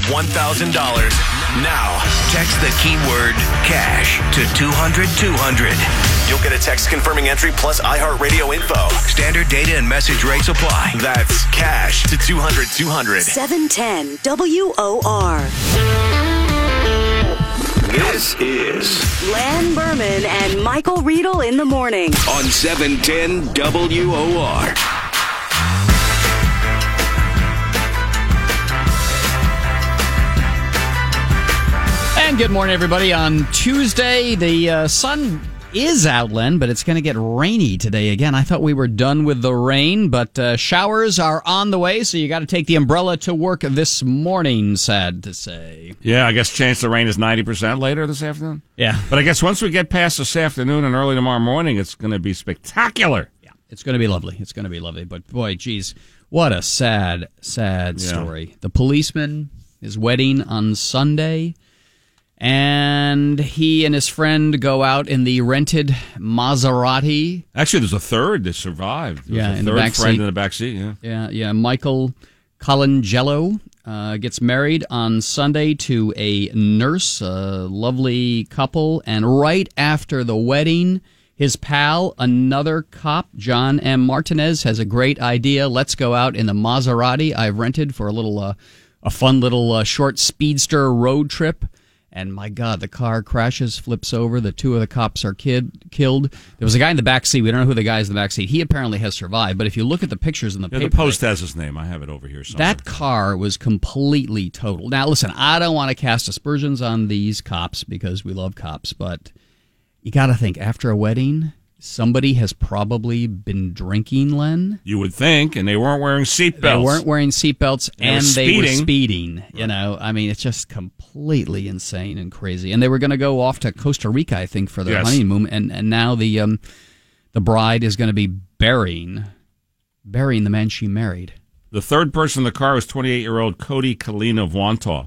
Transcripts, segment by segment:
$1,000. Now, text the keyword cash to 200-200. You'll get a text confirming entry plus iHeartRadio info. Standard data and message rates apply. That's cash to 200-200. 710 WOR. This is Len Berman and Michael Riedel in the morning. on 710 WOR. And good morning, everybody. On Tuesday, the sun is out, Len, but it's going to get rainy today again. I thought we were done with the rain, but showers are on the way, so you got to take the umbrella to work this morning, sad to say. Yeah, I guess chance of rain is 90% later this afternoon. Yeah. But I guess once we get past this afternoon and early tomorrow morning, it's going to be spectacular. Yeah, it's going to be lovely. It's going to be lovely. But boy, geez, what a sad story. The policeman, his wedding on Sunday, and he and his friend go out in the rented Maserati. Actually, there's a third that survived. There's Yeah, a in the third back friend seat. in the back seat, yeah. Yeah. Michael Colangelo gets married on Sunday to a nurse, a lovely couple, and right after the wedding, his pal, another cop, John M. Martinez, has a great idea. Let's go out in the Maserati I've rented for a fun little short speedster road trip. And my God, the car crashes, flips over. The two of the cops are killed. There was a guy in the back seat. We don't know who the guy is in the back seat. He apparently has survived. But if you look at the pictures in the paper, The Post has his name. I have it over here somewhere. that car was completely totaled. Now, listen, I don't want to cast aspersions on these cops because we love cops, but you got to think, after a wedding, somebody has probably been drinking, Len. You would think, and they weren't wearing seatbelts. They weren't wearing seatbelts, They were and they were speeding. speeding. You know, I mean, it's just completely insane and crazy. And they were going to go off to Costa Rica, I think, for their Yes. honeymoon. And now the bride is going to be burying the man she married. The third person in the car was 28-year-old Cody Kalina of Wantagh.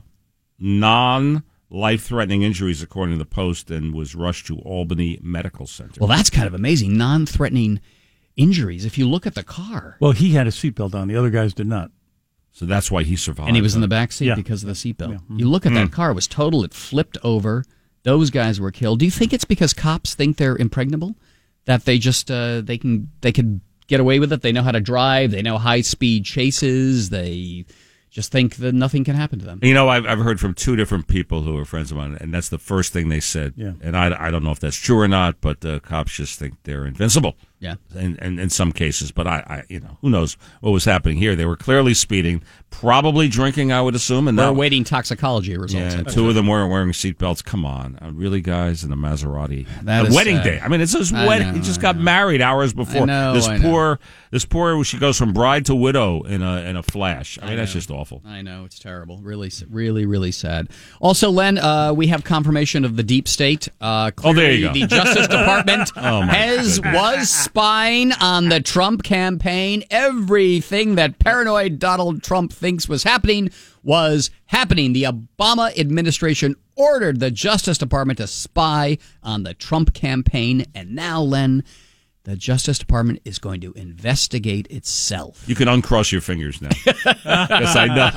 Non-life-threatening injuries, according to the Post, and was rushed to Albany Medical Center. Well, that's kind of amazing. Non-threatening injuries. If you look at the car. Well, he had a seatbelt on. The other guys did not. So that's why he survived. And he was in the back seat Yeah. because of the seatbelt. Yeah. You look at that car, it was total. It flipped over. Those guys were killed. Do you think it's because cops think they're impregnable? That they just, they can get away with it? They know how to drive. They know high-speed chases. They just think that nothing can happen to them. You know, I've heard from two different people who are friends of mine, and that's the first thing they said. Yeah. And I don't know if that's true or not, but cops just think they're invincible. Yeah. And in some cases, but I who knows what was happening here? They were clearly speeding, probably drinking, I would assume, and We're that, awaiting toxicology results. yeah, and two of them weren't wearing seatbelts. Come on, really, guys, in a Maserati. That A is wedding sad. day. I mean, it's his I wedding. know, He just I got know. married hours before. I know, This I know. poor. She goes from bride to widow in a flash. I mean, that's know. just awful. I know, it's terrible. Really, really, really sad. Also, Len, we have confirmation of the deep state. Clearly, there you go. The Justice Department Oh, my was spying on the Trump campaign. Everything that paranoid Donald Trump thinks was happening was happening. The Obama administration ordered the Justice Department to spy on the Trump campaign, and now, Len, the Justice Department is going to investigate itself. You can uncross your fingers now. Because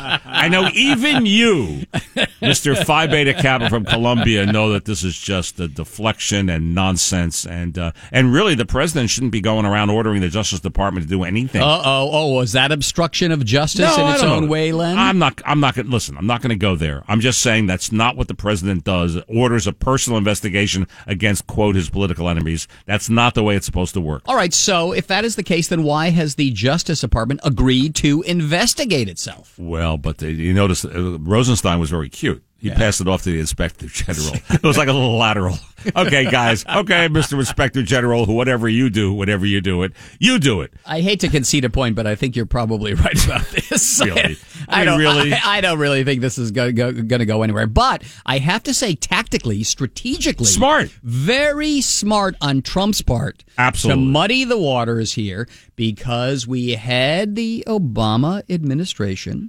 I know even you, Mr. Phi Beta Kappa from Columbia, know that this is just a deflection and nonsense. And really, the president shouldn't be going around ordering the Justice Department to do anything. Was that obstruction of justice in its I don't own know. way, Len? I'm not going listen, I'm not going to go there. I'm just saying that's not what the president does. Orders a personal investigation against, quote, his political enemies. That's not the way it's supposed to work. All right, so if that is the case, then why has the Justice Department agreed to investigate itself? Well, but you notice Rosenstein was very cute. He passed it off to the Inspector General. It was like a little lateral. Okay, guys. Okay, Mr. Inspector General, whatever you do it. You do it. I hate to concede a point, but I think you're probably right about this. Really? I don't Really? I don't really think this is going to go anywhere. But I have to say, tactically, strategically, Smart. very smart on Trump's part. Absolutely. To muddy the waters here, because we had the Obama administration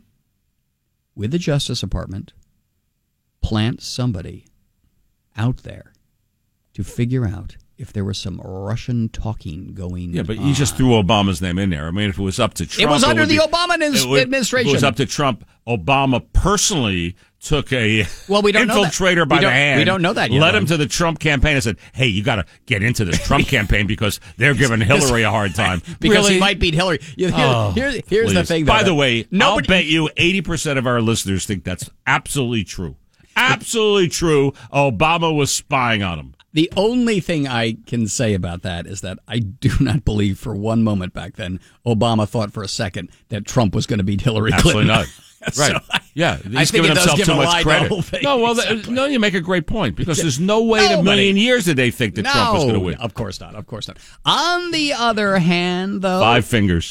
with the Justice Department plant somebody out there to figure out if there was some Russian talking going on. Yeah, but you just threw Obama's name in there. I mean, if it was up to Trump... It was under the would be- Obama administration. If it was up to Trump, Obama personally took a we don't know that. infiltrator by the hand. We don't know that yet. Led him to the Trump campaign and said, hey, you got to get into this Trump campaign because they're giving Hillary a hard time. Because Really? he might beat Hillary. Here's the Please. thing. By the way, I'll bet you 80% of our listeners think that's absolutely true. Absolutely true. Obama was spying on him. The only thing I can say about that is that I do not believe for one moment back then Obama thought for a second that Trump was going to beat Hillary Absolutely Clinton. not. Right. Yeah. He's think giving it does himself give too him a much lie to the credit. whole thing. No, well, no, you make a great point because there's no way in a million years did they think that Trump was going to win. Of course not. Of course not. On the other hand, though, 5 fingers.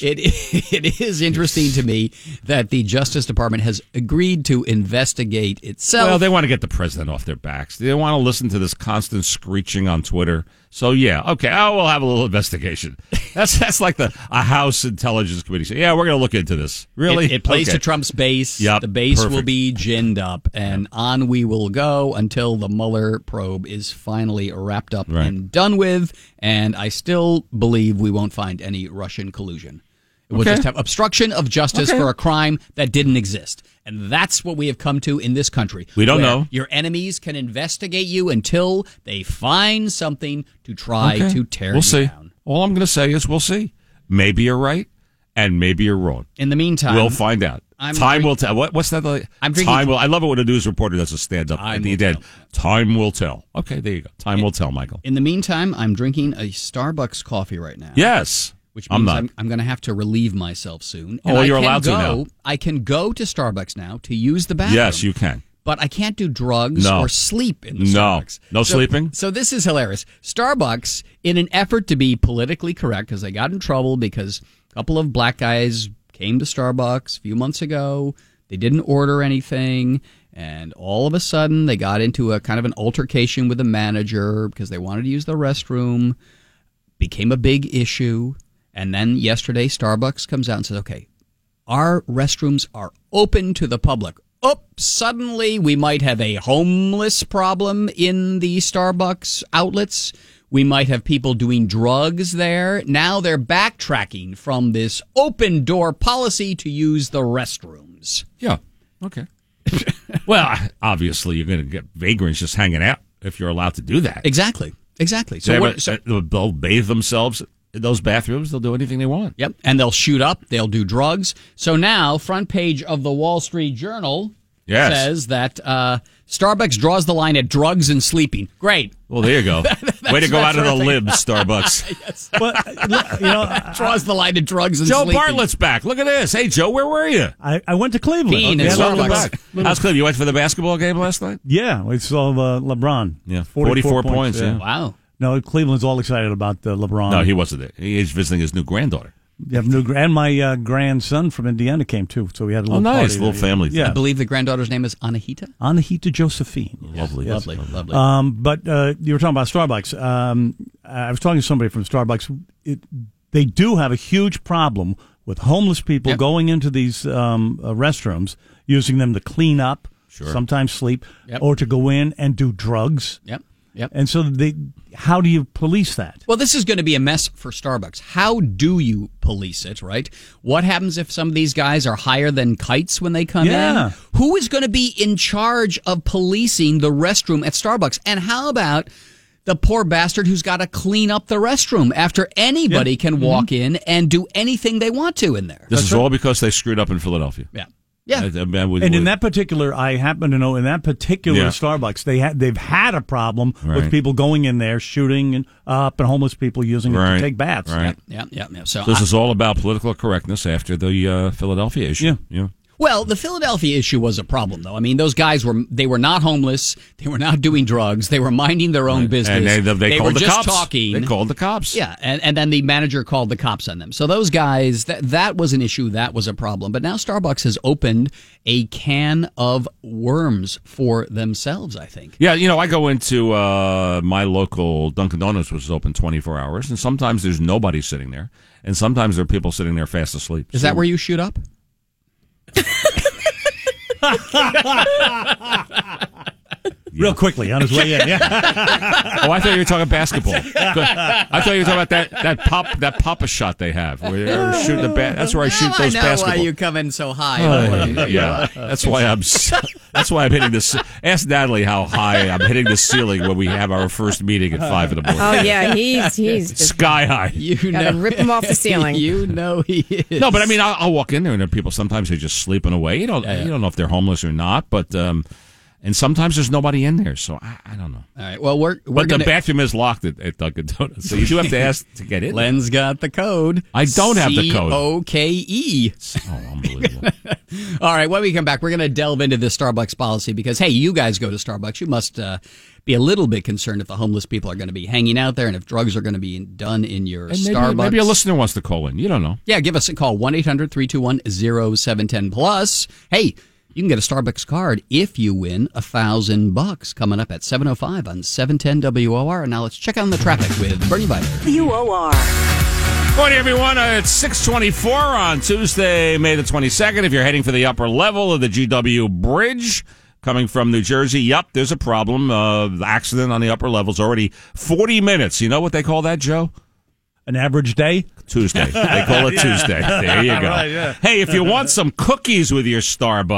It is interesting to me that the Justice Department has agreed to investigate itself. Well, they want to get the president off their backs. They don't want to listen to this constant screeching on Twitter. So, yeah, okay, we'll have a little investigation. That's like a House Intelligence Committee saying, yeah, we're going to look into this. Really? It plays Okay. to Trump's base. Yep, the base will perfect. be ginned up, and on we will go until the Mueller probe is finally wrapped up Right. and done with, and I still believe we won't find any Russian collusion. We'll Okay. just have obstruction of justice Okay. for a crime that didn't exist. And that's what we have come to in this country. We don't where know. Your enemies can investigate you until they find something to try to tear We'll you see. down. All I'm going to say is we'll see. Maybe you're right, and maybe you're wrong. In the meantime, We'll find out. Time will tell. What's that? I'm drinking- Time will. I love it when a news reporter does a stand up Time at the will end. tell. Time will tell. Okay, there you go. Time will tell, Michael. In the meantime, I'm drinking a Starbucks coffee right now. Yes. Which I'm means not. I'm going to have to relieve myself soon. Oh, well, you're allowed to go, now. I can go to Starbucks now to use the bathroom. Yes, you can. But I can't do drugs No. or sleep in the No. Starbucks. No sleeping? So this is hilarious. Starbucks, in an effort to be politically correct, because they got in trouble because a couple of black guys came to Starbucks a few months ago. They didn't order anything. And all of a sudden, they got into a kind of an altercation with the manager because they wanted to use the restroom. Became a big issue. And then yesterday, Starbucks comes out and says, okay, our restrooms are open to the public. Oh, suddenly we might have a homeless problem in the Starbucks outlets. We might have people doing drugs there. Now they're backtracking from this open door policy to use the restrooms. Yeah. Okay. Well, obviously, you're going to get vagrants just hanging out if you're allowed to do that. Exactly. They'll bathe themselves in those bathrooms. They'll do anything they want. Yep, and they'll shoot up. They'll do drugs. So now, front page of the Wall Street Journal Yes. says that Starbucks draws the line at drugs and sleeping. Great. Well, there you go. Way to go out of the libs, Starbucks. But Draws the line at drugs and Joe sleeping. Bartlett's back. Look at this. Hey, Joe, where were you? I went to Cleveland. Bean Okay, and Welcome Starbucks. back. How's Cleveland? You went for the basketball game last night? Yeah, we saw LeBron. Yeah, 44 points, yeah. Wow. No, Cleveland's all excited about LeBron. No, he wasn't there. He's visiting his new granddaughter. You have and my grandson from Indiana came too, so we had a little nice. party Little there. family thing. Yeah, I believe the granddaughter's name is Anahita. Anahita Josephine. Lovely. Yes. Lovely. But you were talking about Starbucks. I was talking to somebody from Starbucks. They do have a huge problem with homeless people Yep. going into these restrooms, using them to clean up, Sure. sometimes sleep, Yep. or to go in and do drugs. Yep. And so how do you police that? Well, this is going to be a mess for Starbucks. How do you police it, right? What happens if some of these guys are higher than kites when they come Yeah. in? Who is going to be in charge of policing the restroom at Starbucks? And how about the poor bastard who's got to clean up the restroom after anybody can walk in and do anything they want to in there? This is all because they screwed up in Philadelphia. Yeah. And in that particular, I happen to know in that particular Yeah. Starbucks, they've had a problem Right. with people going in there, shooting up, and homeless people using it Right. to take baths. Right. Yeah. So This is all about political correctness after the Philadelphia issue. Yeah. Well, the Philadelphia issue was a problem, though. I mean, those guys were not homeless. They were not doing drugs. They were minding their own business. And they were called the just cops. talking. They called the cops. Yeah, and then the manager called the cops on them. So those guys, that was an issue. That was a problem. But now Starbucks has opened a can of worms for themselves, I think. Yeah, I go into my local Dunkin' Donuts, which is open 24 hours, and sometimes there's nobody sitting there, and sometimes there are people sitting there fast asleep. Is that where you shoot up? Real quickly on his way in. Yeah. Oh, I thought you were talking basketball. I thought you were talking about that Papa shot they have. Where they're shooting that's where I shoot those I know basketball. why you come in so high. Yeah, that's why I'm hitting this. Ask Natalie how high I'm hitting the ceiling when we have our first meeting at 5 in the morning. Oh yeah, he's just Sky high. gotta rip him off the ceiling. You know he is. No, but I mean, I'll walk in there and there are people. Sometimes they're just sleeping away. You don't know if they're homeless or not, but and sometimes there's nobody in there, so I don't know. All right. Well, we're But gonna, the bathroom is locked at Dunkin' Donuts, so you do have to ask to get in. Len's got the code. I don't have the code. COKE. Oh, unbelievable. All right, when we come back, we're going to delve into this Starbucks policy because, hey, you guys go to Starbucks. You must be a little bit concerned if the homeless people are going to be hanging out there and if drugs are going to be done in your And Starbucks. maybe a listener wants to call in. You don't know. Yeah, give us a call, 1-800-321-0710. Plus, hey, you can get a Starbucks card if you win $1,000 coming up at 7:05 on 710 WOR. And now let's check on the traffic with Bernie Viter. WOR. Morning, everyone. It's 6:24 on Tuesday, May the 22nd. If you're heading for the upper level of the GW Bridge coming from New Jersey, yep, there's a problem. The accident on the upper level is already 40 minutes. You know what they call that, Joe? An average day? Tuesday. They call it Tuesday. There you go. Right, yeah. Hey, if you want some cookies with your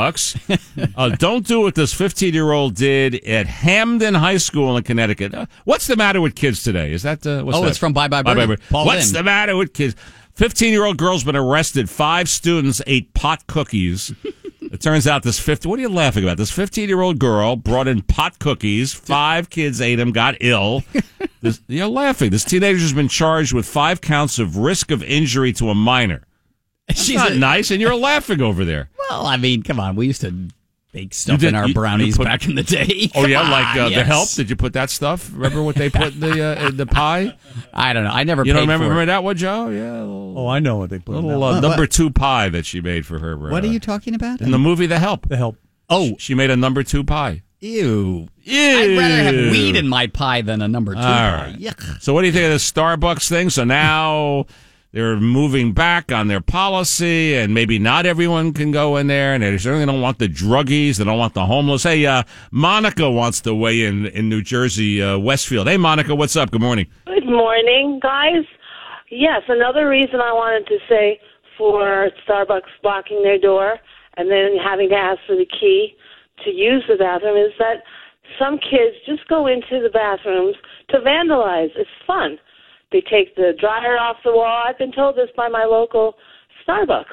Starbucks, don't do what this 15-year-old did at Hamden High School in Connecticut. What's the matter with kids today? Is that what's that? It's from Bye Bye Birdie. Paul What's Lynn. the matter with kids? 15-year-old girl's been arrested. 5 students ate pot cookies. It turns out what are you laughing about? This 15-year-old girl brought in pot cookies. 5 kids ate them, got ill. You're laughing. This teenager's been charged with 5 counts of risk of injury to a minor. She's not nice, and you're laughing over there. Well, I mean, come on. We used to bake stuff in our brownies back in the day. Oh, yeah? Come Like on, the yes. Help? Did you put that stuff? Remember what they put in the pie? I don't know. I never You paid don't for remember it. that one, Joe? Yeah. Oh, I know what they put in Little that. number 2 pie that she made for her. What are you talking about? In the movie The Help. The Help. Oh, She made a number 2 pie. ew. I'd rather have weed in my pie than a number 2 pie. right. Yuck. So what do you think of this Starbucks thing? So now they're moving back on their policy, and maybe not everyone can go in there, and they certainly don't want the druggies. They don't want the homeless. Hey, Monica wants to weigh in New Jersey, Westfield. Hey, Monica, what's up? Good morning. Good morning, guys. Yes, another reason I wanted to say for Starbucks blocking their door and then having to ask for the key to use the bathroom is that some kids just go into the bathrooms to vandalize. It's fun. They take the dryer off the wall. I've been told this by my local Starbucks.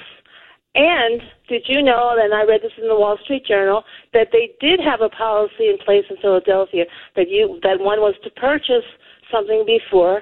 And did you know, and I read this in the Wall Street Journal, that they did have a policy in place in Philadelphia that one was to purchase something before,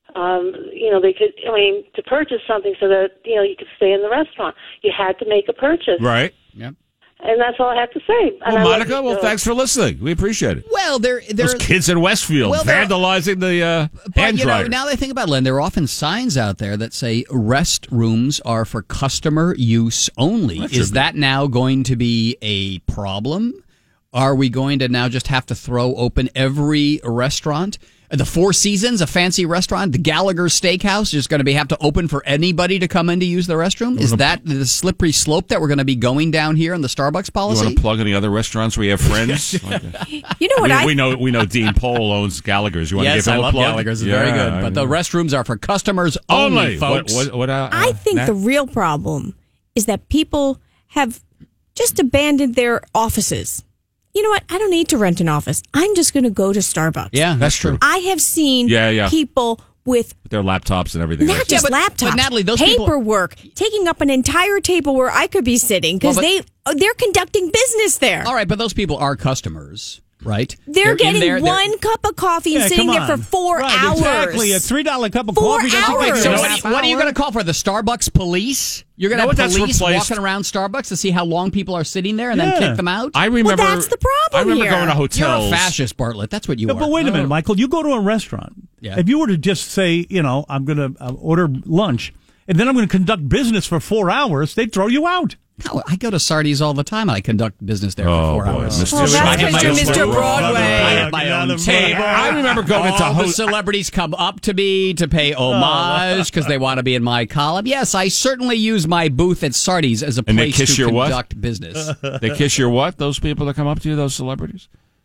to purchase something so that, you could stay in the restaurant. You had to make a purchase. Right. Yep. And that's all I have to say. And Well, Monica, thanks for listening. We appreciate it. Well, Those there's kids in Westfield vandalizing the hand dryer. now that I think about it, Len, there are often signs out there that say restrooms are for customer use only. Is that now going to be a problem? Are we going to now just have to throw open every restaurant? The Four Seasons, a fancy restaurant, the Gallagher Steakhouse is going to have to open for anybody to come in to use the restroom? Is that the slippery slope that we're going to be going down here in the Starbucks You policy? want to plug any other restaurants where you have friends? You know what we know Dean Pohl owns Gallagher's. You want Yes, to give I him love a plug? Gallagher's. It's very good. But the restrooms are for customers only, folks. I think the real problem is that people have just abandoned their offices. You know what? I don't need to rent an office. I'm just going to go to Starbucks. Yeah, That's true. I have seen Yeah. people with Their laptops and everything. not else. just but laptops, Natalie, those people- paperwork, taking up an entire table where I could be sitting because Well, they're conducting business there. All right, but those people are customers, right? They're in getting there, one cup of coffee and Yeah, sitting come there for on. 4 Right, hours. Exactly. A $3 cup of 4 coffee doesn't make hours. it So a what, half what are you hour. going to call for the Starbucks police? You're going to You know have what that's police replaced? walking around Starbucks to see how long people are sitting there and then Yeah. kick them out? I remember. Well, that's the problem I remember here. going to You're hotels. a fascist, Bartlett. That's what you Yeah, are. but wait a minute, Michael. You go to a restaurant. Yeah. If you were to just say, I'm going to order lunch, and then I'm going to conduct business for 4 hours, they'd throw you out. No, I go to Sardi's all the time. I conduct business there for 4 boy, hours. Mr. Well, that's I have because my you're own Mr. table. Broadway. I have my own table. I remember going All to the celebrities come up to me to pay homage because they want to be in my column. Yes, I certainly use my booth at Sardi's as a And they place kiss to your what? conduct business. They kiss your what? Those people that come up to you, those celebrities?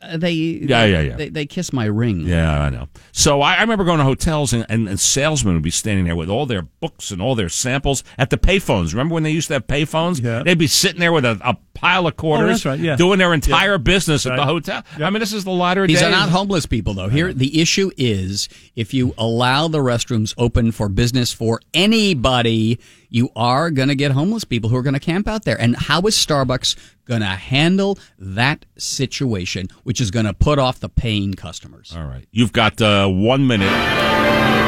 They kiss my ring. Yeah, I know. So I remember going to hotels and salesmen would be standing there with all their books and all their samples at the payphones. Remember when they used to have payphones? Yeah. They'd be sitting there with a pile of quarters, that's right, yeah. doing their entire business at the hotel. Yeah. I mean, this is the latter These days. are not homeless people, though. Here, the issue is if you allow the restrooms open for business for anybody, you are going to get homeless people who are going to camp out there. And how is Starbucks going to handle that situation, which is going to put off the paying customers? All right. You've got 1 minute.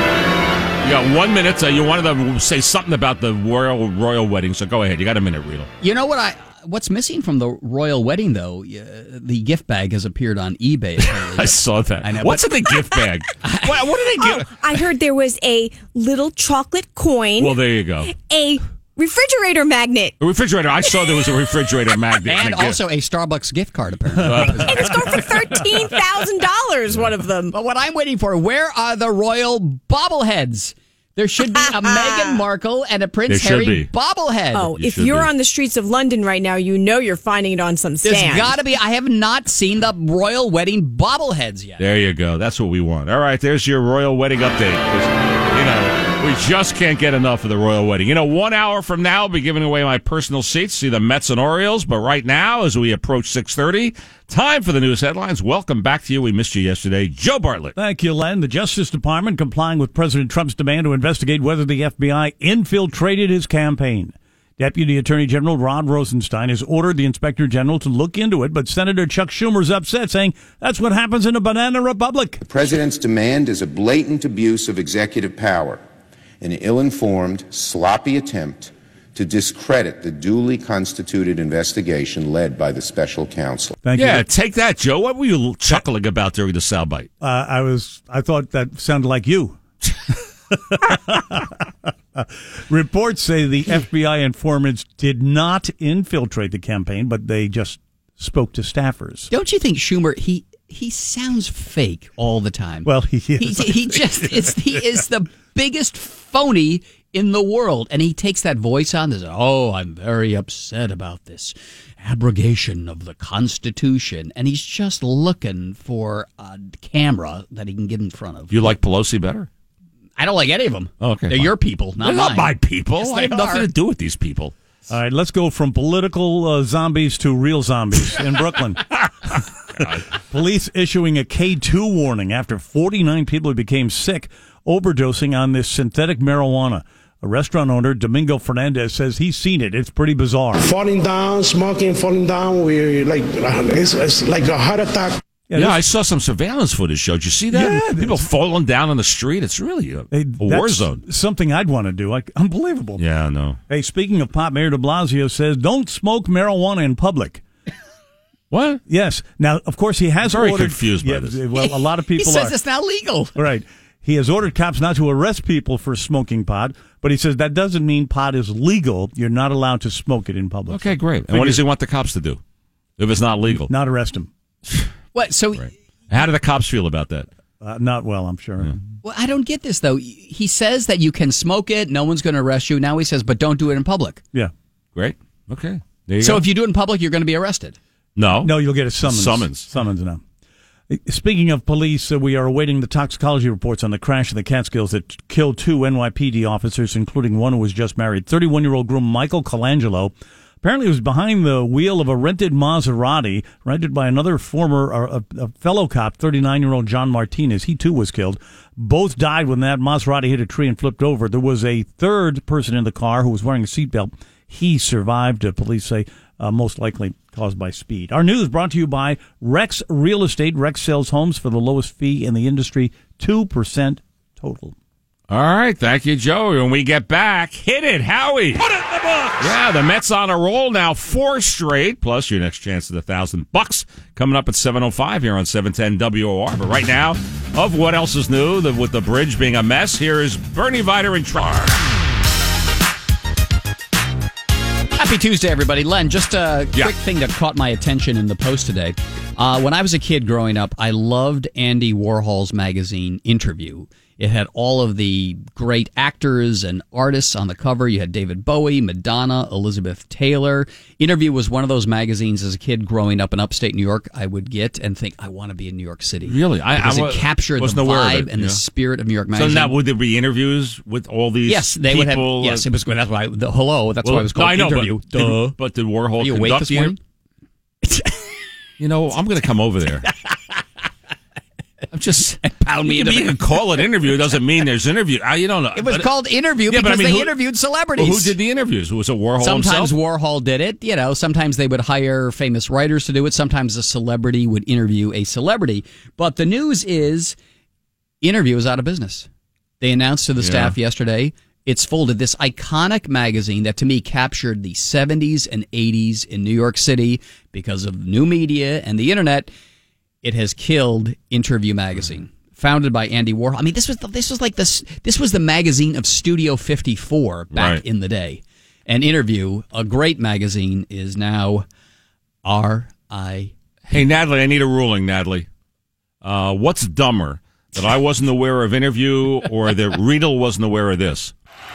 You got 1 minute. You wanted to say something about the royal wedding, so go ahead. You got a minute, Rito. You know what what's missing from the royal wedding, though? The gift bag has appeared on eBay. I saw that. I know, What's in the gift bag? what did they give? I heard there was a little chocolate coin. Well, there you go. A refrigerator magnet. A refrigerator. I saw there was a refrigerator magnet. And also a Starbucks gift card, apparently. And it's going for $13,000, one of them. But what I'm waiting for, where are the royal bobbleheads? There should be a Meghan Markle and a Prince There should Harry be. bobblehead. Oh, if you're on the streets of London right now, you know you're finding it on some stand. There's got to be. I have not seen the royal wedding bobbleheads yet. There you go. That's what we want. All right, there's your royal wedding update. We just can't get enough of the royal wedding. 1 hour from now, I'll be giving away my personal seats, see the Mets and Orioles. But right now, as we approach 6:30, time for the news headlines. Welcome back to you. We missed you yesterday. Joe Bartlett. Thank you, Len. The Justice Department complying with President Trump's demand to investigate whether the FBI infiltrated his campaign. Deputy Attorney General Rod Rosenstein has ordered the Inspector General to look into it, but Senator Chuck Schumer's upset, saying that's what happens in a banana republic. The president's demand is a blatant abuse of executive power, an ill-informed, sloppy attempt to discredit the duly constituted investigation led by the special counsel. Thank you. Yeah, take that, Joe. What were you chuckling about during the soundbite? I thought that sounded like you. Reports say the FBI informants did not infiltrate the campaign, but they just spoke to staffers. Don't you think Schumer, he sounds fake all the time? Well, he is. He is the biggest phony in the world, and he takes that voice on and says, I'm very upset about this abrogation of the Constitution, and he's just looking for a camera that he can get in front of. You like Pelosi better? I don't like any of them. Oh, okay, they're fine. your people, not They're mine. not my people. Yes, I have they nothing are. to do with these people. All right, let's go from political zombies to real zombies in Brooklyn. Police issuing a K2 warning after 49 people became sick overdosing on this synthetic marijuana. A restaurant owner, Domingo Fernandez, says he's seen it. It's pretty bizarre. Falling down, smoking, falling down. We're like, it's like a heart attack. Yeah, I saw some surveillance footage. Did you see that? Yeah, people falling down on the street. It's really a war zone. Something I'd want to do. Unbelievable. Yeah, I know. Hey, speaking of pot, Mayor de Blasio says don't smoke marijuana in public. What? Yes. Now, of course, he has Very ordered. confused by this. Well, a lot of people he says are. it's now legal. Right. He has ordered cops not to arrest people for smoking pot, but he says that doesn't mean pot is legal. You're not allowed to smoke it in public. Okay, great. And what does he want the cops to do if it's not legal? Not arrest him. What? So, Right. How do the cops feel about that? Not well, I'm sure. Yeah. well, I don't get this though. He says that you can smoke it, no one's going to arrest you. Now he says, but don't do it in public. Yeah. Great. Okay. There you So go. if you do it in public, you're going to be arrested. No, No, you'll get a summons. Summons now. Speaking of police, we are awaiting the toxicology reports on the crash in the Catskills that killed 2 NYPD officers, including one who was just married. 31-year-old groom Michael Colangelo apparently was behind the wheel of a rented Maserati rented by another a fellow cop, 39-year-old John Martinez. He, too, was killed. Both died when that Maserati hit a tree and flipped over. There was a third person in the car who was wearing a seatbelt. He survived, police say, most likely caused by speed. Our news brought to you by Rex Real Estate. Rex sells homes for the lowest fee in the industry, 2% total. All right, thank you, Joe. When we get back, hit it, Howie. Put it in the books. Yeah, the Mets on a roll now, 4 straight, plus your next chance at $1,000 coming up at 7:05 here on 710 WOR. But right now, of what else is new, with the bridge being a mess, here is Bernie Vider in charge. Happy Tuesday, everybody. Len, just a quick thing that caught my attention in the Post today. When I was a kid growing up, I loved Andy Warhol's magazine, Interview. It had all of the great actors and artists on the cover. You had David Bowie, Madonna, Elizabeth Taylor. Interview was one of those magazines as a kid growing up in upstate New York I would get and think, I want to be in New York City. Really? Because it captured the vibe and the spirit of New York Magazine. So now, would there be interviews with all these they people? would have. Yes, it was good. That's why. That's why it was called Interview. But did Warhol Are you awake conduct this morning? I'm going to come over there. I'm just pound me. You can call it interview. It doesn't mean there's interview. You don't know. It was called Interview because they interviewed celebrities. Well, who did the interviews? Was it Warhol Sometimes himself? Warhol did it. Sometimes they would hire famous writers to do it. Sometimes a celebrity would interview a celebrity. But the news is Interview is out of business. They announced to the staff yesterday it's folded. This iconic magazine that to me captured the 70s and 80s in New York City because of new media and the internet. It has killed Interview magazine, founded by Andy Warhol. I mean, this was the magazine of Studio 54 back in the day. And Interview, a great magazine, is now R.I. Hey, Natalie, I need a ruling, Natalie. What's dumber, that I wasn't aware of Interview or that Riedel wasn't aware of this?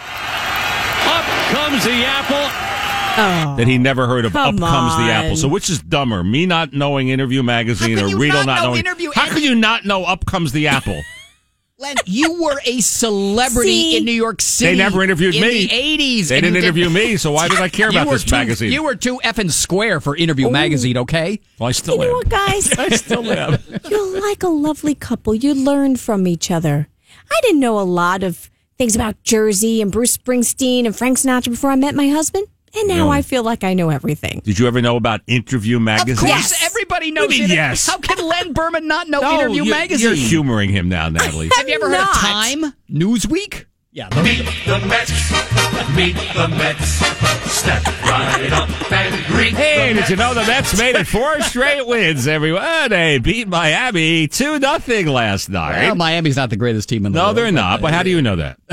Up comes the apple. Oh, that he never heard of Up come Comes the on. Apple. So which is dumber, me not knowing Interview magazine or Riedel not knowing? How could you not know Up Comes the Apple? Len, you were a celebrity in New York City. They never interviewed me. In the 80s. They didn't interview me, so why did I care about this magazine? You were too effing square for Interview magazine, okay? Well, I still am. You know what, guys? I still am. You're like a lovely couple. You learn from each other. I didn't know a lot of things about Jersey and Bruce Springsteen and Frank Sinatra before I met my husband. And now I feel like I know everything. Did you ever know about Interview magazine? Of course, everybody knows it. Yes. How can Len Berman not know Interview magazine? You're humoring him now, Natalie. Have you ever heard of Time? Newsweek? Yeah. Meet the Mets. Meet the Mets. Step right up and greet Hey, did you know the Mets made it 4 straight wins, everyone? They beat Miami 2-0 last night. Well, Miami's not the greatest team in the world. No, they're not. But how do you know that?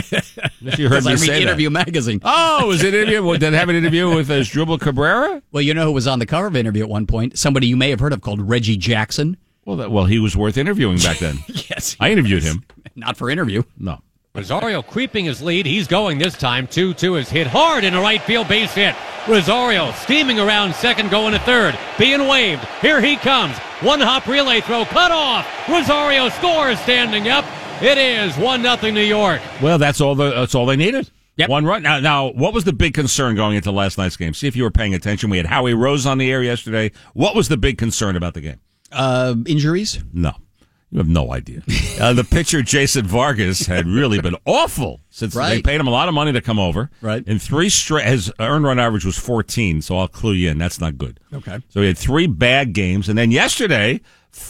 You heard me say that. Interview magazine. Oh, was it an interview? Did it have an interview with Asdrubal Cabrera? Well, you know who was on the cover of Interview at one point? Somebody you may have heard of called Reggie Jackson. Well, he was worth interviewing back then. Yes. I interviewed him. Not for Interview. No. Rosario creeping his lead. He's going this time. 2-2 is hit hard in a right field base hit. Rosario steaming around second, going to third. Being waved. Here he comes. One hop relay throw. Cut off. Rosario scores standing up. It is 1-0 New York. Well, that's all they needed. Yep. One run. Now, what was the big concern going into last night's game? See if you were paying attention. We had Howie Rose on the air yesterday. What was the big concern about the game? Injuries? No. You have no idea. The pitcher, Jason Vargas, had really been awful since they paid him a lot of money to come over. Right. In 3 straight, his earned run average was 14, so I'll clue you in. That's not good. Okay. So he had 3 bad games, and then yesterday,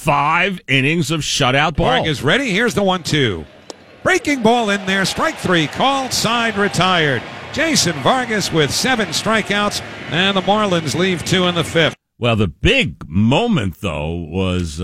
5 innings of shutout ball. Vargas ready. Here's the 1-2. Breaking ball in there. Strike 3 called. Side retired. Jason Vargas with 7 strikeouts, and the Marlins leave 2 in the 5th. Well, the big moment, though, was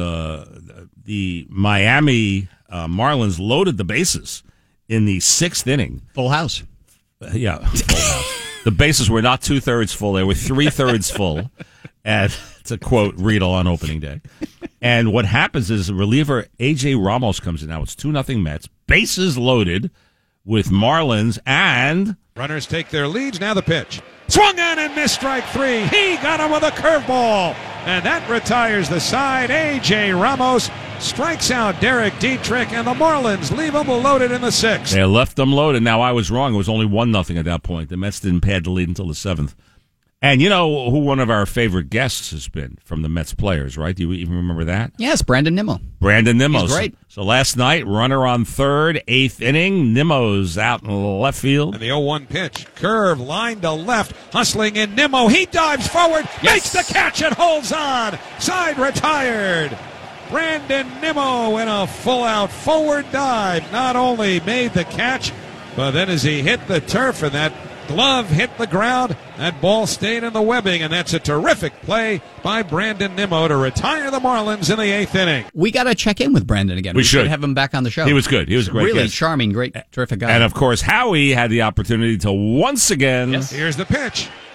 the Miami Marlins loaded the bases in the 6th inning. Full house. Yeah, full house. The bases were not 2/3 full. They were 3/3 full, and to quote Riedel on opening day. And what happens is reliever A.J. Ramos comes in. Now it's 2-0 Mets. Bases loaded with Marlins and... Runners take their leads. Now the pitch. Swung on and missed strike 3. He got him with a curveball. And that retires the side. A.J. Ramos strikes out Derek Dietrich, and the Marlins leave them loaded in the 6th. They left them loaded. Now, I was wrong. It was only 1-0 at that point. The Mets didn't pad the lead until the 7th. And you know who one of our favorite guests has been from the Mets players, right? Do you even remember that? Yes, Brandon Nimmo. Brandon Nimmo. He's great. So last night, runner on third, 8th inning. Nimmo's out in left field. And the 0-1 pitch. Curve, line to left. Hustling in Nimmo. He dives forward. Makes the catch and holds on. Side retired. Brandon Nimmo in a full-out forward dive. Not only made the catch, but then as he hit the turf and that glove hit the ground, that ball stayed in the webbing, and that's a terrific play by Brandon Nimmo to retire the Marlins in the 8th inning. We got to check in with Brandon again. We should have him back on the show. He was good. He was a great really guest. charming, great, terrific guy. And of course, Howie had the opportunity to once again. Here's the pitch.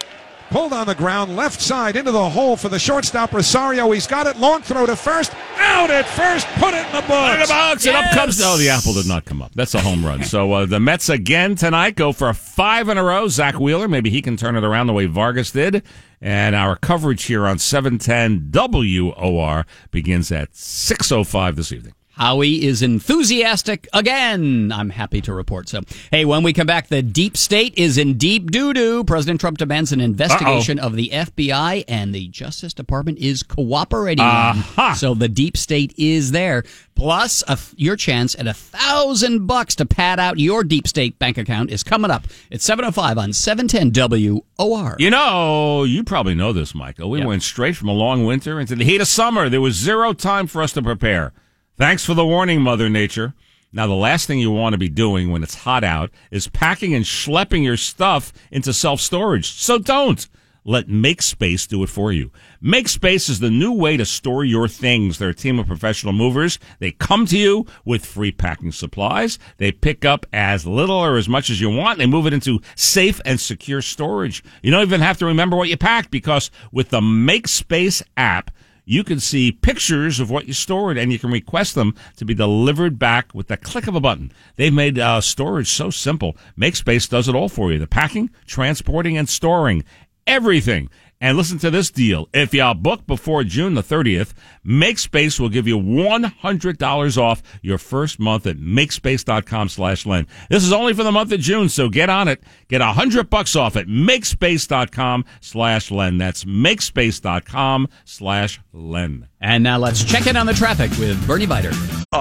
pulled on the ground, left side into the hole for the shortstop Rosario. He's got it. Long throw to first. Out at first. Put it in the box. And up comes. No, the apple did not come up. That's a home run. So the Mets again tonight go for 5 in a row. Zach Wheeler, maybe he can turn it around the way Vargas did. And our coverage here on 710 WOR begins at 6:05 this evening. Howie is enthusiastic again, I'm happy to report. So, hey, when we come back, the deep state is in deep doo-doo. President Trump demands an investigation of the FBI, and the Justice Department is cooperating. So the deep state is there. Plus, your chance at $1,000 to pad out your deep state bank account is coming up at 7:05 on 710 WOR. You know, you probably know this, Michael. We went straight from a long winter into the heat of summer. There was zero time for us to prepare. Thanks for the warning, Mother Nature. Now, the last thing you want to be doing when it's hot out is packing and schlepping your stuff into self-storage. So don't. Let MakeSpace do it for you. MakeSpace is the new way to store your things. They're a team of professional movers. They come to you with free packing supplies. They pick up as little or as much as you want. They move it into safe and secure storage. You don't even have to remember what you packed, because with the MakeSpace app, you can see pictures of what you stored, and you can request them to be delivered back with the click of a button. They've made storage so simple. MakeSpace does it all for you. The packing, transporting, and storing. Everything. And listen to this deal. If you book before June the 30th, MakeSpace will give you $100 off your first month at MakeSpace.com/Len. This is only for the month of June, so get on it. Get $100 off at MakeSpace.com/Len. That's MakeSpace.com/Len. And now let's check in on the traffic with Bernie Bider.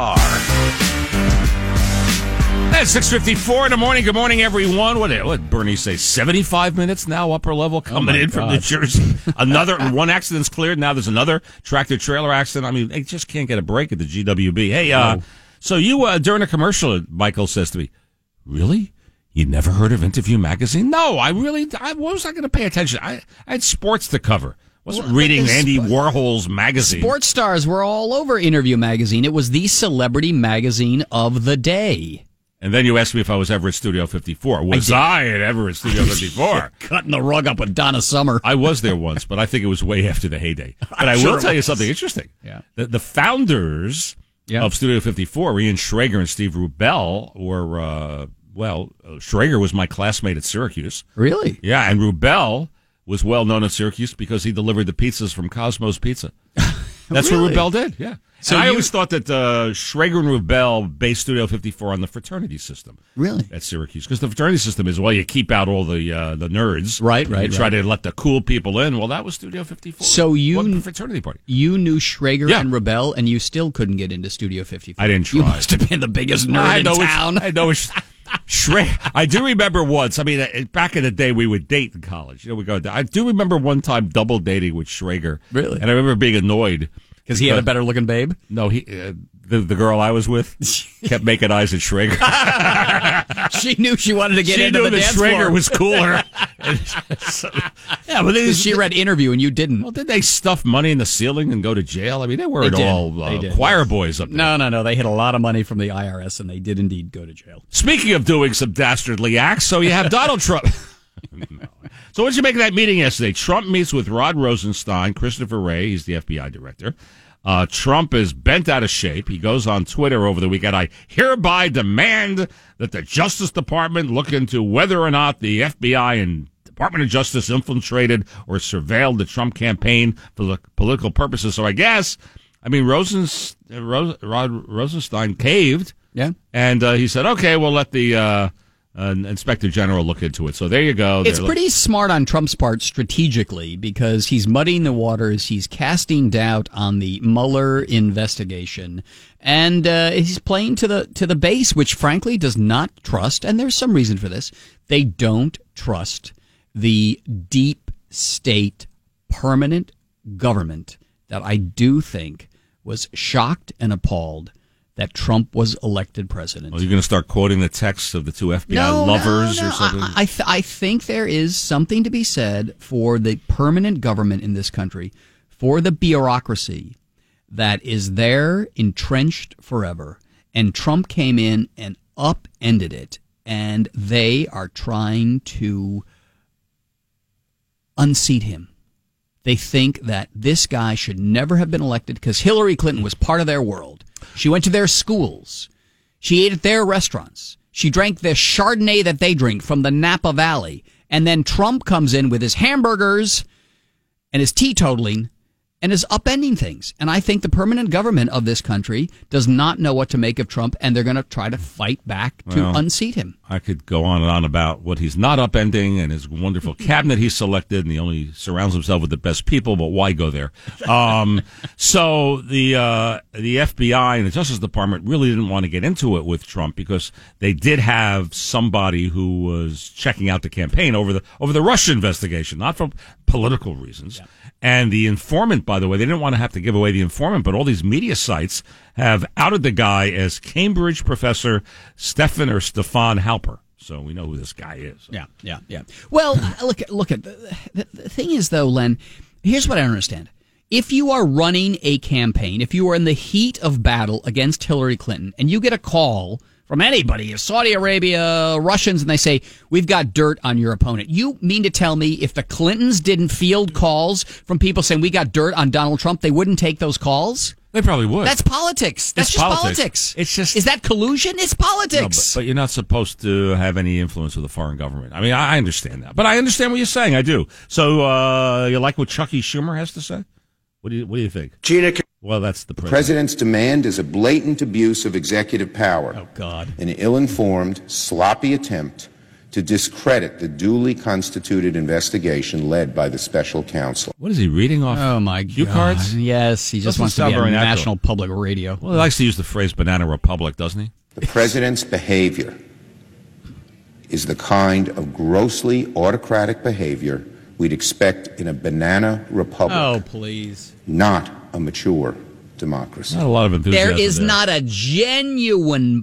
It's 6:54 in the morning. Good morning, everyone. What did Bernie say? 75 minutes now, upper level, coming in from New Jersey. One accident's cleared. Now there's another tractor-trailer accident. I mean, they just can't get a break at the GWB. Hey, so you, during a commercial, Michael says to me, really? You never heard of Interview Magazine? No, what was I going to pay attention? I had sports to cover. Wasn't reading Andy Warhol's magazine. Sports stars were all over Interview Magazine. It was the celebrity magazine of the day. And then you asked me if I was ever at Studio 54. Was I ever at Studio 54? Cutting the rug up with Donna Summer. I was there once, but I think it was way after the heyday. But I will tell you something interesting. Yeah. The founders of Studio 54, Ian Schrager and Steve Rubel, were, Schrager was my classmate at Syracuse. Really? Yeah, and Rubel was well known at Syracuse because he delivered the pizzas from Cosmos Pizza. That's what Rubel did, yeah. So I always thought that Schrager and Rubel based Studio 54 on the fraternity system. Really? At Syracuse. Because the fraternity system is, you keep out all the nerds. Right. You try to let the cool people in. Well, that was Studio 54. So what fraternity party? You knew Schrager and Rubel, and you still couldn't get into Studio 54. I didn't try. You must have been the biggest nerd in town. I know it's... I do remember once. I mean, back in the day, we would date in college. I do remember one time double dating with Schrager. Really? And I remember being annoyed. Because he had a better looking babe? No, the girl I was with kept making eyes at Schrager. She knew she wanted to get into the dance floor. She knew that Schrager was cooler. But she read Interview and you didn't. Well, did they stuff money in the ceiling and go to jail? I mean, they weren't all choir boys up there. No. They hid a lot of money from the IRS and they did indeed go to jail. Speaking of doing some dastardly acts, so you have Donald Trump. So what did you make of that meeting yesterday? Trump meets with Rod Rosenstein, Christopher Wray, he's the FBI director. Trump is bent out of shape. He goes on Twitter over the weekend, I hereby demand that the Justice Department look into whether or not the FBI and Department of Justice infiltrated or surveilled the Trump campaign for political purposes. So I guess, Rod Rosenstein caved. Yeah. And he said, okay, we'll let the Inspector General look into it. So there you go. It's pretty smart on Trump's part strategically because he's muddying the waters. He's casting doubt on the Mueller investigation, and he's playing to the base, which frankly does not trust. And there's some reason for this. They don't trust the deep state permanent government that I do think was shocked and appalled that Trump was elected president. Are you going to start quoting the texts of the two FBI lovers or something? I think there is something to be said for the permanent government in this country, for the bureaucracy that is there entrenched forever. And Trump came in and upended it. And they are trying to unseat him. They think that this guy should never have been elected because Hillary Clinton was part of their world. She went to their schools. She ate at their restaurants. She drank the Chardonnay that they drink from the Napa Valley. And then Trump comes in with his hamburgers and his teetotaling and is upending things. And I think the permanent government of this country does not know what to make of Trump, and they're going to try to fight back to unseat him. I could go on and on about what he's not upending and his wonderful cabinet he selected, and he only surrounds himself with the best people, but why go there? So the FBI and the Justice Department really didn't want to get into it with Trump because they did have somebody who was checking out the campaign over the Russia investigation, not for political reasons. Yeah. And the informant, by the way, they didn't want to have to give away the informant, but all these media sites have outed the guy as Cambridge professor Stefan Halper. So we know who this guy is. Yeah. Well, look at the thing is, though, Len, here's what I don't understand. If you are running a campaign, if you are in the heat of battle against Hillary Clinton, and you get a call from anybody, Saudi Arabia, Russians, and they say, we've got dirt on your opponent. You mean to tell me if the Clintons didn't field calls from people saying we got dirt on Donald Trump, they wouldn't take those calls? They probably would. That's politics. That's just politics. It's just, is that collusion? It's politics. No, but you're not supposed to have any influence with a foreign government. I mean, I understand that. But I understand what you're saying. I do. So you like what Chucky Schumer has to say? What do you think? Gina, well, that's the president's demand is a blatant abuse of executive power. Oh, God. An ill-informed, sloppy attempt to discredit the duly constituted investigation led by the special counsel. What is he reading off? Oh, my cue God. cards? Yes, he just wants to be on National Public Radio. Well, he likes to use the phrase banana republic, doesn't he? The president's behavior is the kind of grossly autocratic behavior we'd expect in a banana republic. Oh, please. Not a mature democracy. Not a lot of enthusiasm. There is not a genuine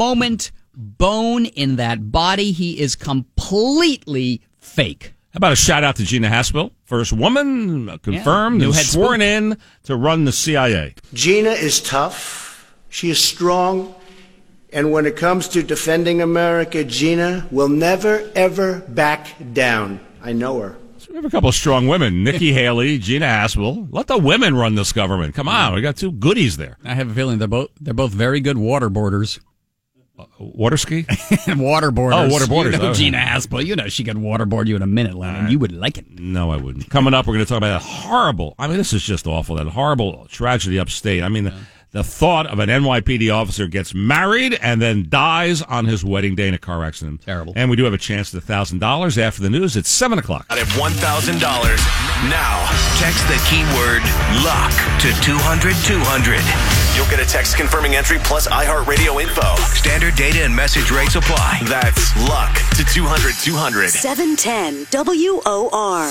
bone in that body. He is completely fake. How about a shout out to Gina Haspel, first woman confirmed and sworn in to run the CIA. Gina is tough. She is strong. And when it comes to defending America, Gina will never, ever back down. I know her. We have a couple of strong women, Nikki Haley, Gina Haspel. Let the women run this government. Come on, we got two goodies there. I have a feeling they're both very good waterboarders. Water ski? Waterboarders. Oh, waterboarders. You know Gina Haspel. You know she could waterboard you in a minute, Lennon. You would like it. No, I wouldn't. Coming up, we're going to talk about that horrible, I mean, this is just awful, that horrible tragedy upstate. I mean, the thought of an NYPD officer gets married and then dies on his wedding day in a car accident. Terrible. And we do have a chance at $1,000 after the news. It's 7 o'clock. Out of $1,000. Now, text the keyword luck to 200-200. You'll get a text confirming entry plus iHeartRadio info. Standard data and message rates apply. That's luck to 200-200. 710 WOR.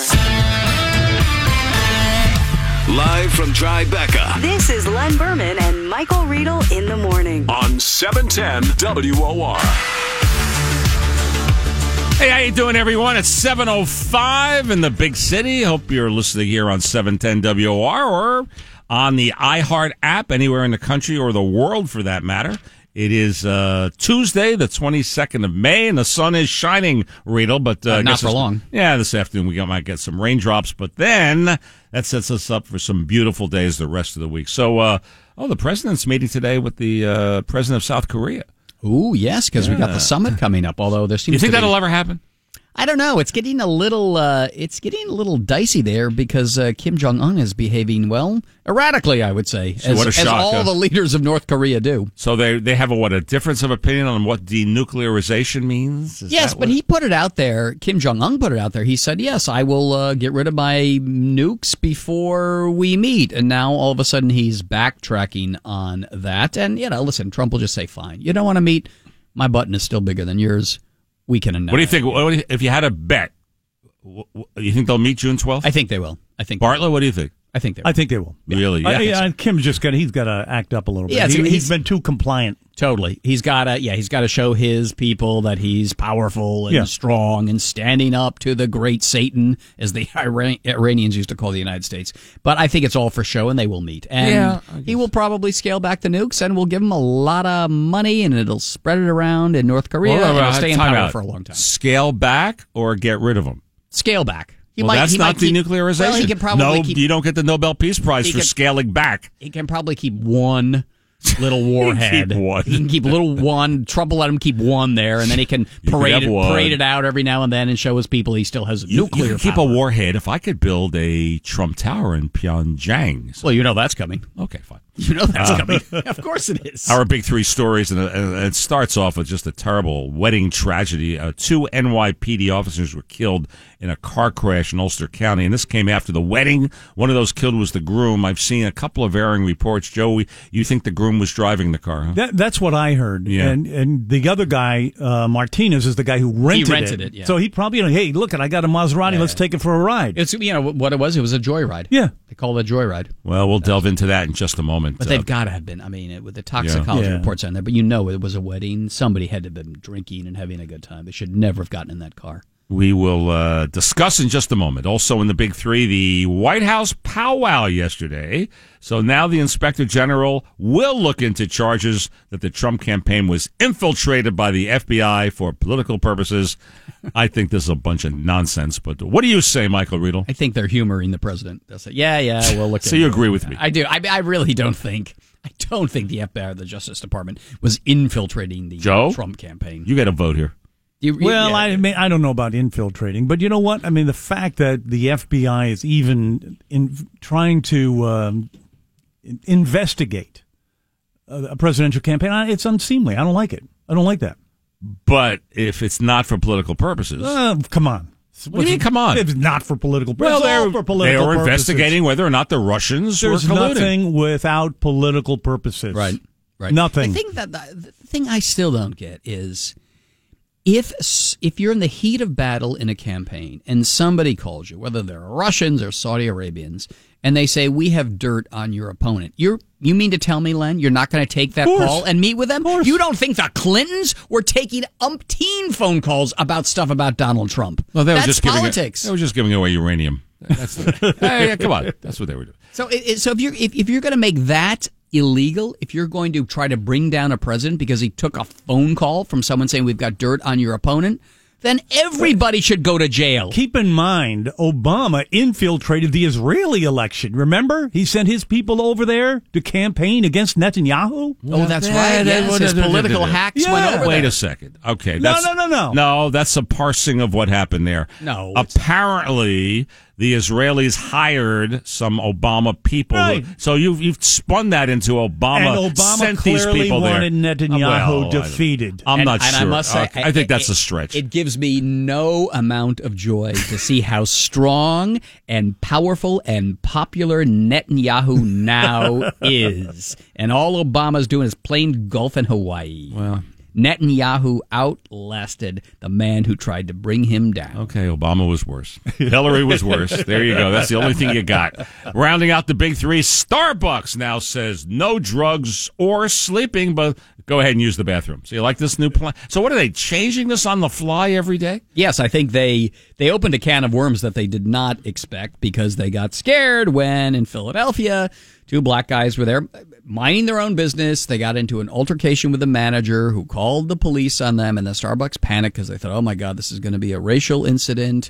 Live from Tribeca. This is Len Berman and Michael Riedel in the morning. On 710 WOR. Hey, how you doing, everyone? It's 7:05 in the big city. Hope you're listening here on 710 WOR or on the iHeart app anywhere in the country or the world, for that matter. It is Tuesday, the 22nd of May, and the sun is shining, Riedel, but not for long. Yeah, this afternoon we might get some raindrops, but then that sets us up for some beautiful days the rest of the week. So, the president's meeting today with the president of South Korea. Ooh, yes, because we got the summit coming up. Although there seems you think to be... that'll ever happen? I don't know. It's getting a little dicey there because Kim Jong-un is behaving, well, erratically, I would say, so as all the leaders of North Korea do. So they have a difference of opinion on what denuclearization means? Yes, but he put it out there. Kim Jong-un put it out there. He said, yes, I will get rid of my nukes before we meet. And now all of a sudden he's backtracking on that. And, listen, Trump will just say, fine. You don't want to meet? My button is still bigger than yours. We can announce. What do you think? If you had a bet, you think they'll meet June 12th? I think they will. Bartlett, what do you think? I think they will. Really? Yeah. Kim's he's got to act up a little bit. Yeah, he's been too compliant. Totally. He's got to show his people that he's powerful and strong and standing up to the great Satan, as the Iranians used to call the United States. But I think it's all for show, and they will meet. And he will probably scale back the nukes, and we'll give him a lot of money, and it'll spread it around in North Korea, and it'll stay in power for a long time. Scale back or get rid of them? Scale back. That's not denuclearization. Well, he can probably you don't get the Nobel Peace Prize for scaling back. He can probably keep one little warhead. He can keep little one. Trump will let him keep one there, and then he can parade it out every now and then and show his people he still has nuclear You can keep power. a warhead. If I could build a Trump Tower in Pyongyang. Well, you know that's coming. Okay, fine. You know that's coming. Of course it is. Our big three stories, and it starts off with just a terrible wedding tragedy. 2 NYPD officers were killed in a car crash in Ulster County, and this came after the wedding. One of those killed was the groom. I've seen a couple of varying reports. Joe, you think the groom was driving the car, huh? That's what I heard. Yeah. And the other guy, Martinez, is the guy who rented it. Yeah. So he probably, hey, look, I got a Maserati. Let's take it for a ride. It's what it was. It was a joyride. Yeah. They call it a joyride. Well, we'll delve into that in just a moment. But they've got to have been. I mean, with the toxicology reports on there, but it was a wedding. Somebody had to have been drinking and having a good time. They should never have gotten in that car. We will discuss in just a moment. Also in the big three, the White House powwow yesterday. So now the Inspector General will look into charges that the Trump campaign was infiltrated by the FBI for political purposes. I think this is a bunch of nonsense. But what do you say, Michael Riedel? I think they're humoring the president. They'll say, we'll look So you agree with me? I do. I really don't think. I don't think the FBI or the Justice Department was infiltrating the Trump campaign. You got a vote here. I don't know about infiltrating, but you know what? I mean, the fact that the FBI is even trying to investigate a presidential campaign, it's unseemly. I don't like it. I don't like that. But if it's not for political purposes, come on. What do you mean, come on? It's not for political purposes. Well, for political they were purposes. investigating whether or not the Russians were colluding. There's nothing without political purposes. Right. Nothing. I think that the thing I still don't get is if you're in the heat of battle in a campaign and somebody calls you, whether they're Russians or Saudi Arabians, and they say, we have dirt on your opponent. You mean to tell me, Len, you're not going to take that call and meet with them? You don't think the Clintons were taking umpteen phone calls about stuff about Donald Trump? Well, That's just politics. They were just giving away uranium. Hey, come on. That's what they were doing. So if you're going to make that illegal, if you're going to try to bring down a president because he took a phone call from someone saying we've got dirt on your opponent, then everybody should go to jail. Keep in mind, Obama infiltrated the Israeli election. Remember? He sent his people over there to campaign against Netanyahu. Oh, that's right. Yes, his political hacks went over there. Wait a second. Okay. No. No, that's a parsing of what happened there. No. Apparently, the Israelis hired some Obama people. Right. So you've spun that into Obama. And Obama sent clearly these people wanted there. Netanyahu defeated. I'm not sure. And I must say, I think that's a stretch. It gives me no amount of joy to see how strong and powerful and popular Netanyahu now is. And all Obama's doing is playing golf in Hawaii. Well, Netanyahu outlasted the man who tried to bring him down. Okay, Obama was worse. Hillary was worse. There you go. That's the only thing you got. Rounding out the big three, Starbucks now says no drugs or sleeping, but go ahead and use the bathroom. So you like this new plan? So what are they, changing this on the fly every day? Yes, I think they opened a can of worms that they did not expect because they got scared when in Philadelphia, 2 black guys were there minding their own business. They got into an altercation with the manager who called the police on them, and the Starbucks panicked because they thought, oh my God, this is going to be a racial incident.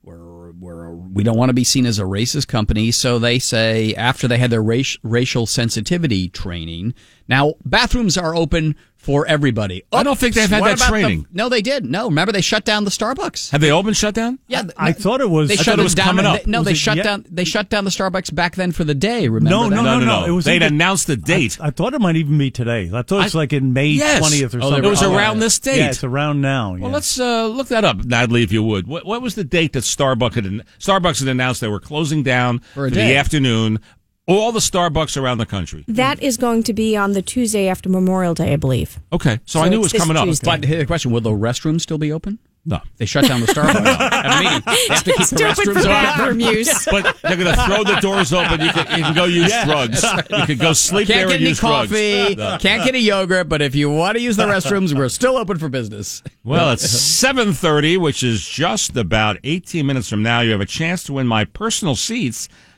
We don't want to be seen as a racist company. So they say after they had their racial sensitivity training, now bathrooms are open for everybody. I don't think they've had that training. No, they did. No, remember they shut down the Starbucks. Have they all been shut down? Yeah, I thought it was. They shut it down. Coming up. They shut down. They shut down the Starbucks back then for the day. Remember? No. It was they'd announced the date. I thought it might even be today. I thought it's like in May 20th or something. It was around this date. Yeah, it's around now. Well, let's look that up, Natalie, if you would. What was the date that Starbucks had announced they were closing down for the afternoon? All the Starbucks around the country. That is going to be on the Tuesday after Memorial Day, I believe. Okay, so I knew it was coming up. But the question, will the restrooms still be open? No. They shut down the Starbucks. I mean, they have to keep the restrooms bathroom use. But they're going to throw the doors open. You can go use drugs. You can go sleep there and use drugs. Can't get any coffee. Can't get a yogurt. But if you want to use the restrooms, we're still open for business. Well, it's 7:30, which is just about 18 minutes from now. You have a chance to win my personal seats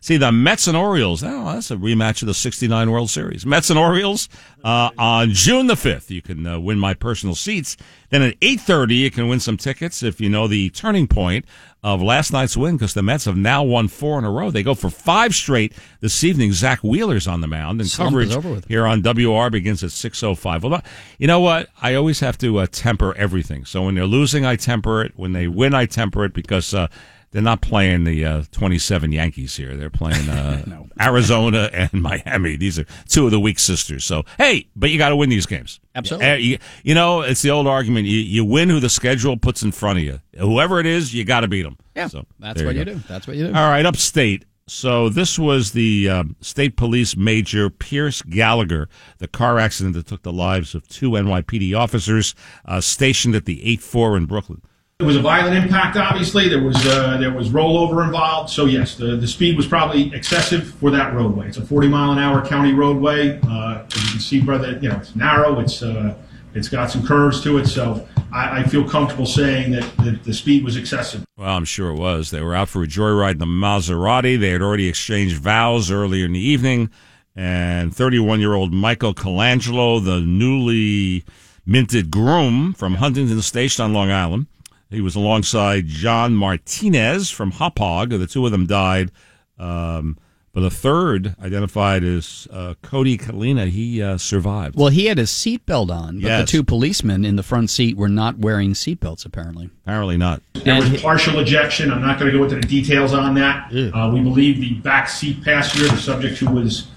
See, the Mets and Orioles, that's a rematch of the 69 World Series. Mets and Orioles on June the 5th. You can win my personal seats. Then at 8:30, you can win some tickets if you know the turning point of last night's win, because the Mets have now won 4 in a row. They go for 5 straight this evening. Zach Wheeler's on the mound, and coverage here on WR begins at 6:05. Well, you know what? I always have to temper everything. So when they're losing, I temper it. When they win, I temper it, because they're not playing the 27 Yankees here. They're playing Arizona and Miami. These are 2 of the weak sisters. So, hey, but you got to win these games. Absolutely. You know, it's the old argument. You win who the schedule puts in front of you. Whoever it is, you got to beat them. Yeah, so that's what you do. That's what you do. All right, upstate. So this was the state police major, Pierce Gallagher, the car accident that took the lives of 2 NYPD officers stationed at the 8-4 in Brooklyn. It was a violent impact, obviously. There was rollover involved. So, yes, the speed was probably excessive for that roadway. It's a 40-mile-an-hour county roadway. As you can see, brother, it's narrow. It's got some curves to it. So I feel comfortable saying that the speed was excessive. Well, I'm sure it was. They were out for a joyride in the Maserati. They had already exchanged vows earlier in the evening. And 31-year-old Michael Colangelo, the newly minted groom from Huntington Station on Long Island, he was alongside John Martinez from Hauppauge. The 2 of them died. But a third, identified as Cody Kalina, he survived. Well, he had his seatbelt on, but Yes. the 2 policemen in the front seat were not wearing seatbelts, apparently. Apparently not. There was partial ejection. I'm not going to go into the details on that. We believe the back seat passenger, the subject who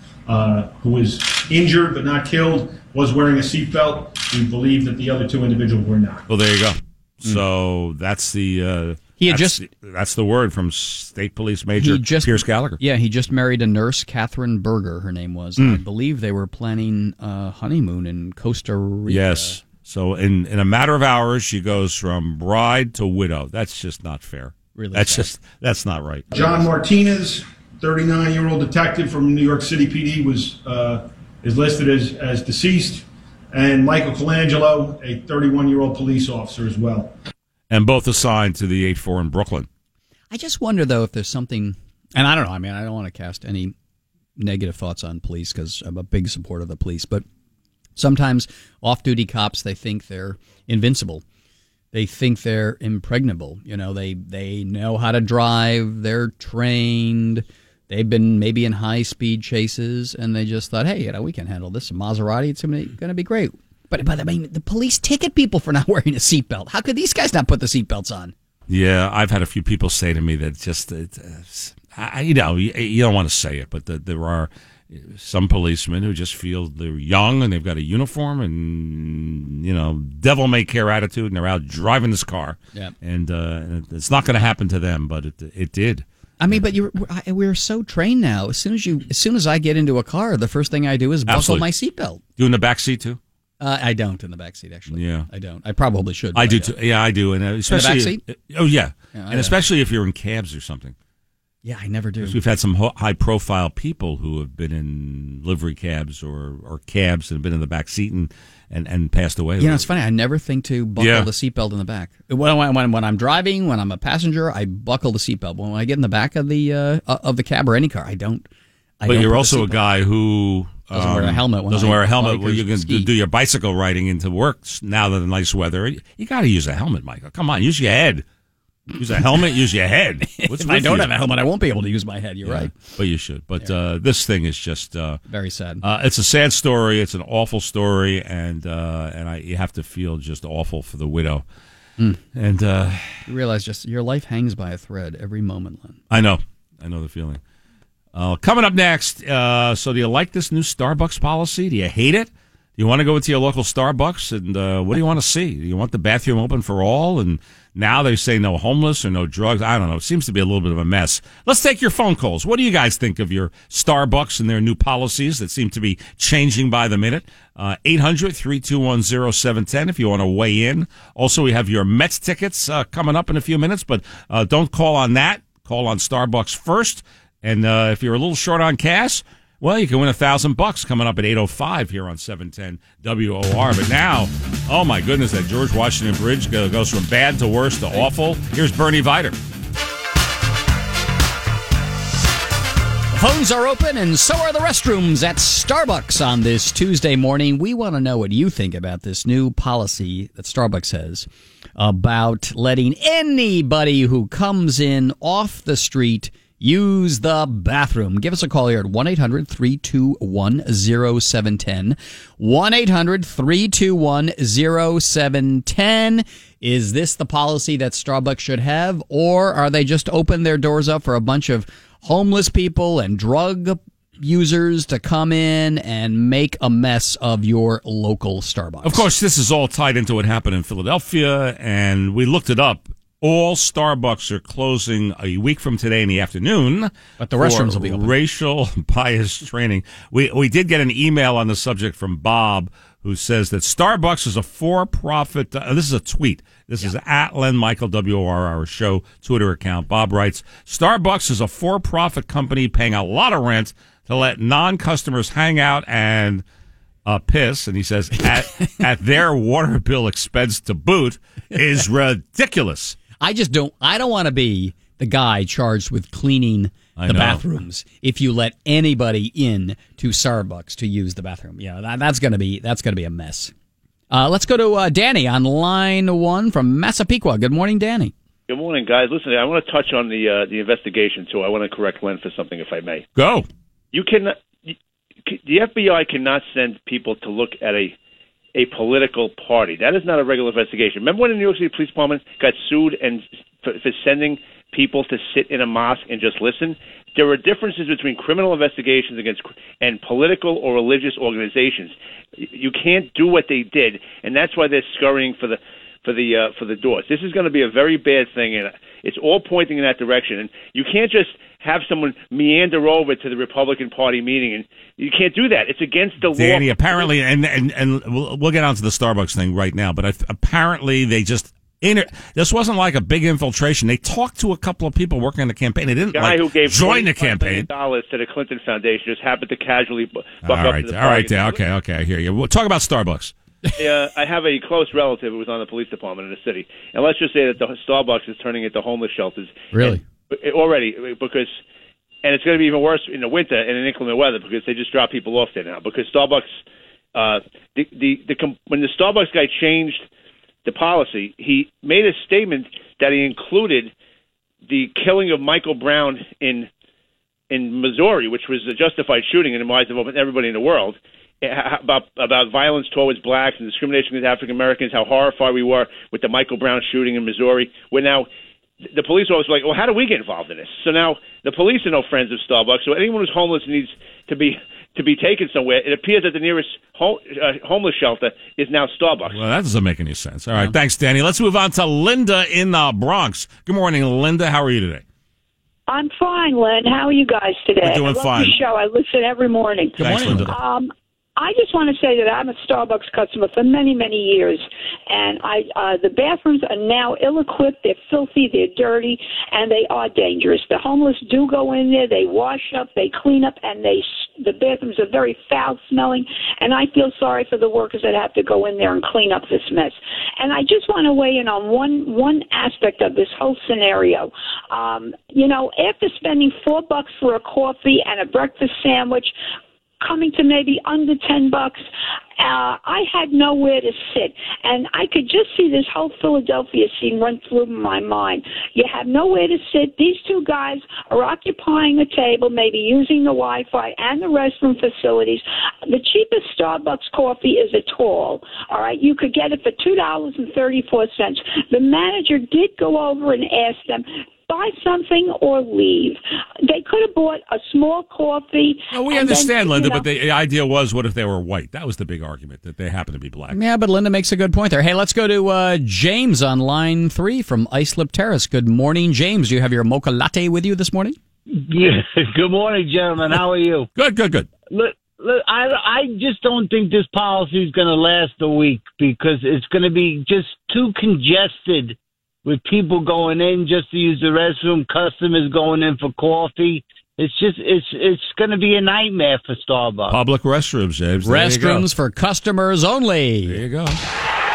was injured but not killed, was wearing a seatbelt. We believe that the other 2 individuals were not. Well, there you go. So that's the that's the word from State Police Major Pierce Gallagher. Yeah, he just married a nurse, Catherine Berger, her name was. I believe they were planning a honeymoon in Costa Rica. Yes. So in a matter of hours, she goes from bride to widow. That's just not fair. Really That's not right. John Martinez, 39-year-old detective from New York City PD, is listed as deceased. And Michael Colangelo, a 31-year-old police officer as well. And both assigned to the 8-4 in Brooklyn. I just wonder, though, if there's something, and I don't know, I mean, I don't want to cast any negative thoughts on police because I'm a big supporter of the police, but sometimes off-duty cops, they think they're invincible. They think they're impregnable. You know, they know how to drive, they're trained, they've been maybe in high-speed chases, and they just thought, hey, we can handle this. A Maserati, it's going to be great. But I mean, the police ticket people for not wearing a seatbelt. How could these guys not put the seatbelts on? Yeah, I've had a few people say to me that just, you don't want to say it, but there are some policemen who just feel they're young and they've got a uniform and, devil-may-care attitude, and they're out driving this car. Yeah. And it's not going to happen to them, but it did. I mean, but we're so trained now. As soon as I get into a car, the first thing I do is buckle my seatbelt. You in the back seat too? I don't in the back seat, actually. Yeah, I don't. I probably should. I do too. Yeah, I do, and especially in the back seat. Oh yeah, and especially if you're in cabs or something. Yeah, I never do. We've had some high-profile people who have been in livery cabs or cabs and been in the back seat and passed away. It's funny. I never think to buckle the seatbelt in the back. When I'm driving, when I'm a passenger, I buckle the seatbelt. When I get in the back of the cab or any car, I don't. But you're also a guy who doesn't wear a helmet. Doesn't wear a helmet. Well, you can do your bicycle riding into work now that the nice weather. You got to use a helmet, Michael. Come on, use your head. Use a helmet, use your head. If I don't have a helmet, I won't be able to use my head. You're right. But you should. But this thing is just very sad. It's a sad story. It's an awful story, and you have to feel just awful for the widow. And you realize just your life hangs by a thread every moment, Len. I know the feeling. Coming up next, so do you like this new Starbucks policy? Do you hate it? Do you want to go into your local Starbucks? And what do you want to see? Do you want the bathroom open for all? And now they say no homeless or no drugs. I don't know. It seems to be a little bit of a mess. Let's take your phone calls. What do you guys think of your Starbucks and their new policies that seem to be changing by the minute? 800-321-0710 if you want to weigh in. Also, we have your Mets tickets coming up in a few minutes, but don't call on that. Call on Starbucks first. And if you're a little short on cash, well, you can win $1,000 coming up at 8:05 here on 710 WOR. But now, oh my goodness, that George Washington Bridge goes from bad to worse to awful. Here's Bernie Vider. Phones are open, and so are the restrooms at Starbucks on this Tuesday morning. We want to know what you think about this new policy that Starbucks has about letting anybody who comes in off the street use the bathroom. Give us a call here at 1-800-321-0710. 1-800-321-0710. Is this the policy that Starbucks should have, or are they just open their doors up for a bunch of homeless people and drug users to come in and make a mess of your local Starbucks? Of course, this is all tied into what happened in Philadelphia, and we looked it up. All Starbucks are closing a week from today in the afternoon. But the restrooms will be open. Racial bias training. We did get an email on the subject from Bob, who says that Starbucks is a for-profit. This is a tweet. This is at Len Michael WR, our show Twitter account. Bob writes, Starbucks is a for-profit company paying a lot of rent to let non-customers hang out and piss, and he says, at their water bill expense to boot, is ridiculous. I don't want to be the guy charged with cleaning the bathrooms if you let anybody in to Starbucks to use the bathroom. Yeah, that's gonna be a mess. Let's go to Danny on line 1 from Massapequa. Good morning, Danny. Good morning, guys. Listen, I want to touch on the investigation too. I want to correct Len for something, if I may. Go. The FBI cannot send people to look at a political party. That is not a regular investigation. Remember when the New York City Police Department got sued and for sending people to sit in a mosque and just listen? There are differences between criminal investigations and political or religious organizations. You can't do what they did, and that's why they're scurrying for the doors. This is going to be a very bad thing, and it's all pointing in that direction. And you can't just have someone meander over to the Republican Party meeting, and you can't do that. It's against the law. Danny, apparently, and we'll get onto the Starbucks thing right now, but apparently they just this wasn't like a big infiltration. They talked to a couple of people working on the campaign. They didn't who gave join the campaign. $20 to the Clinton Foundation just happened to casually buck up to the All right, okay, I hear you. We'll talk about Starbucks. I have a close relative who was on the police department in the city, and let's just say that the Starbucks is turning into homeless shelters. Really? Already, because, and it's going to be even worse in the winter and in inclement weather because they just drop people off there now. Because Starbucks, when the Starbucks guy changed the policy, he made a statement that he included the killing of Michael Brown in Missouri, which was a justified shooting in the minds of everybody in the world. About violence towards blacks and discrimination against African Americans, how horrified we were with the Michael Brown shooting in Missouri. We're now, the police officers were like, well, how do we get involved in this? So now the police are no friends of Starbucks. So anyone who's homeless needs to be taken somewhere. It appears that the nearest homeless shelter is now Starbucks. Well, that doesn't make any sense. All right, thanks, Danny. Let's move on to Linda in the Bronx. Good morning, Linda. How are you today? I'm fine, Len. How are you guys today? We're doing fine. I love the show. I listen every morning. Good morning, Linda. I just want to say that I'm a Starbucks customer for many, many years, and the bathrooms are now ill-equipped, they're filthy, they're dirty, and they are dangerous. The homeless do go in there, they wash up, they clean up, and the bathrooms are very foul-smelling, and I feel sorry for the workers that have to go in there and clean up this mess. And I just want to weigh in on one aspect of this whole scenario. After spending $4 for a coffee and a breakfast sandwich, coming to maybe under $10, I had nowhere to sit, and I could just see this whole Philadelphia scene run through my mind. You have nowhere to sit. These two guys are occupying a table, maybe using the Wi-Fi and the restroom facilities. The cheapest Starbucks coffee is a tall. All right, you could get it for $2.34. The manager did go over and ask them, buy something or leave. They could have bought a small coffee. Well, we understand, Linda, but the idea was, what if they were white? That was the big argument, that they happen to be black. Yeah, but Linda makes a good point there. Hey, let's go to James on line 3 from Islip Terrace. Good morning, James. Do you have your mocha latte with you this morning? Yeah. Good morning, gentlemen. How are you? Good. Look, I just don't think this policy is going to last a week because it's going to be just too congested with people going in just to use the restroom, customers going in for coffee. It's going to be a nightmare for Starbucks. Public restrooms, James. Restrooms for customers only. There you go.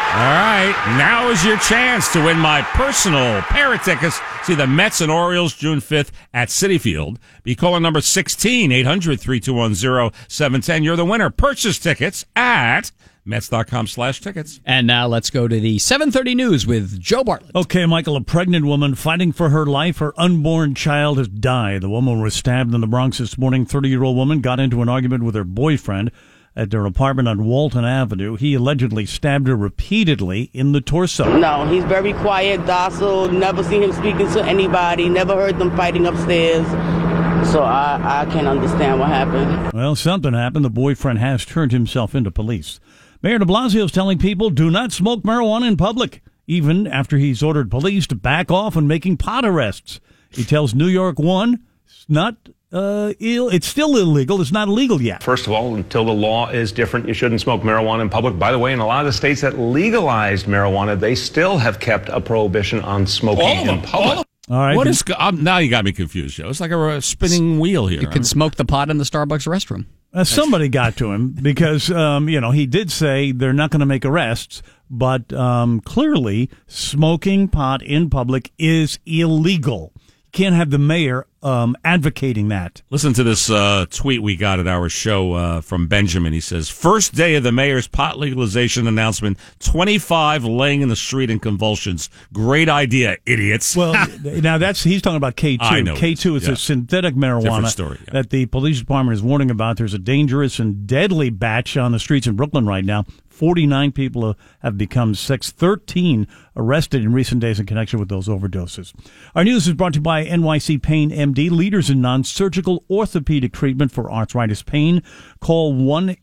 All right, now is your chance to win my personal pair of tickets. See the Mets and Orioles June 5th at Citi Field. Be calling number 16, 800-321-0710. You're the winner. Purchase tickets at Mets.com/tickets. And now let's go to the 7:30 news with Joe Bartlett. Okay, Michael, a pregnant woman fighting for her life. Her unborn child has died. The woman was stabbed in the Bronx this morning. 30-year-old woman got into an argument with her boyfriend at their apartment on Walton Avenue. He allegedly stabbed her repeatedly in the torso. No, he's very quiet, docile. Never seen him speaking to anybody. Never heard them fighting upstairs. So I can't understand what happened. Well, something happened. The boyfriend has turned himself into police. Mayor de Blasio is telling people do not smoke marijuana in public, even after he's ordered police to back off on making pot arrests. He tells New York One it's not it's still illegal. It's not illegal yet. First of all, until the law is different, you shouldn't smoke marijuana in public. By the way, in a lot of the states that legalized marijuana, they still have kept a prohibition on smoking in public. All right. What is now you got me confused, Joe. It's like a spinning wheel here. You can smoke the pot in the Starbucks restroom. Somebody got to him because, he did say they're not going to make arrests, but clearly smoking pot in public is illegal. You can't have the mayor advocating that. Listen to this tweet we got at our show from Benjamin. He says, first day of the mayor's pot legalization announcement, 25 laying in the street in convulsions. Great idea, idiots. Well, now he's talking about K2. I know K2 is a synthetic marijuana Different story, that the police department is warning about. There's a dangerous and deadly batch on the streets in Brooklyn right now. 49 people have become sick, 13 arrested in recent days in connection with those overdoses. Our news is brought to you by NYC Pain MD, leaders in non-surgical orthopedic treatment for arthritis pain. Call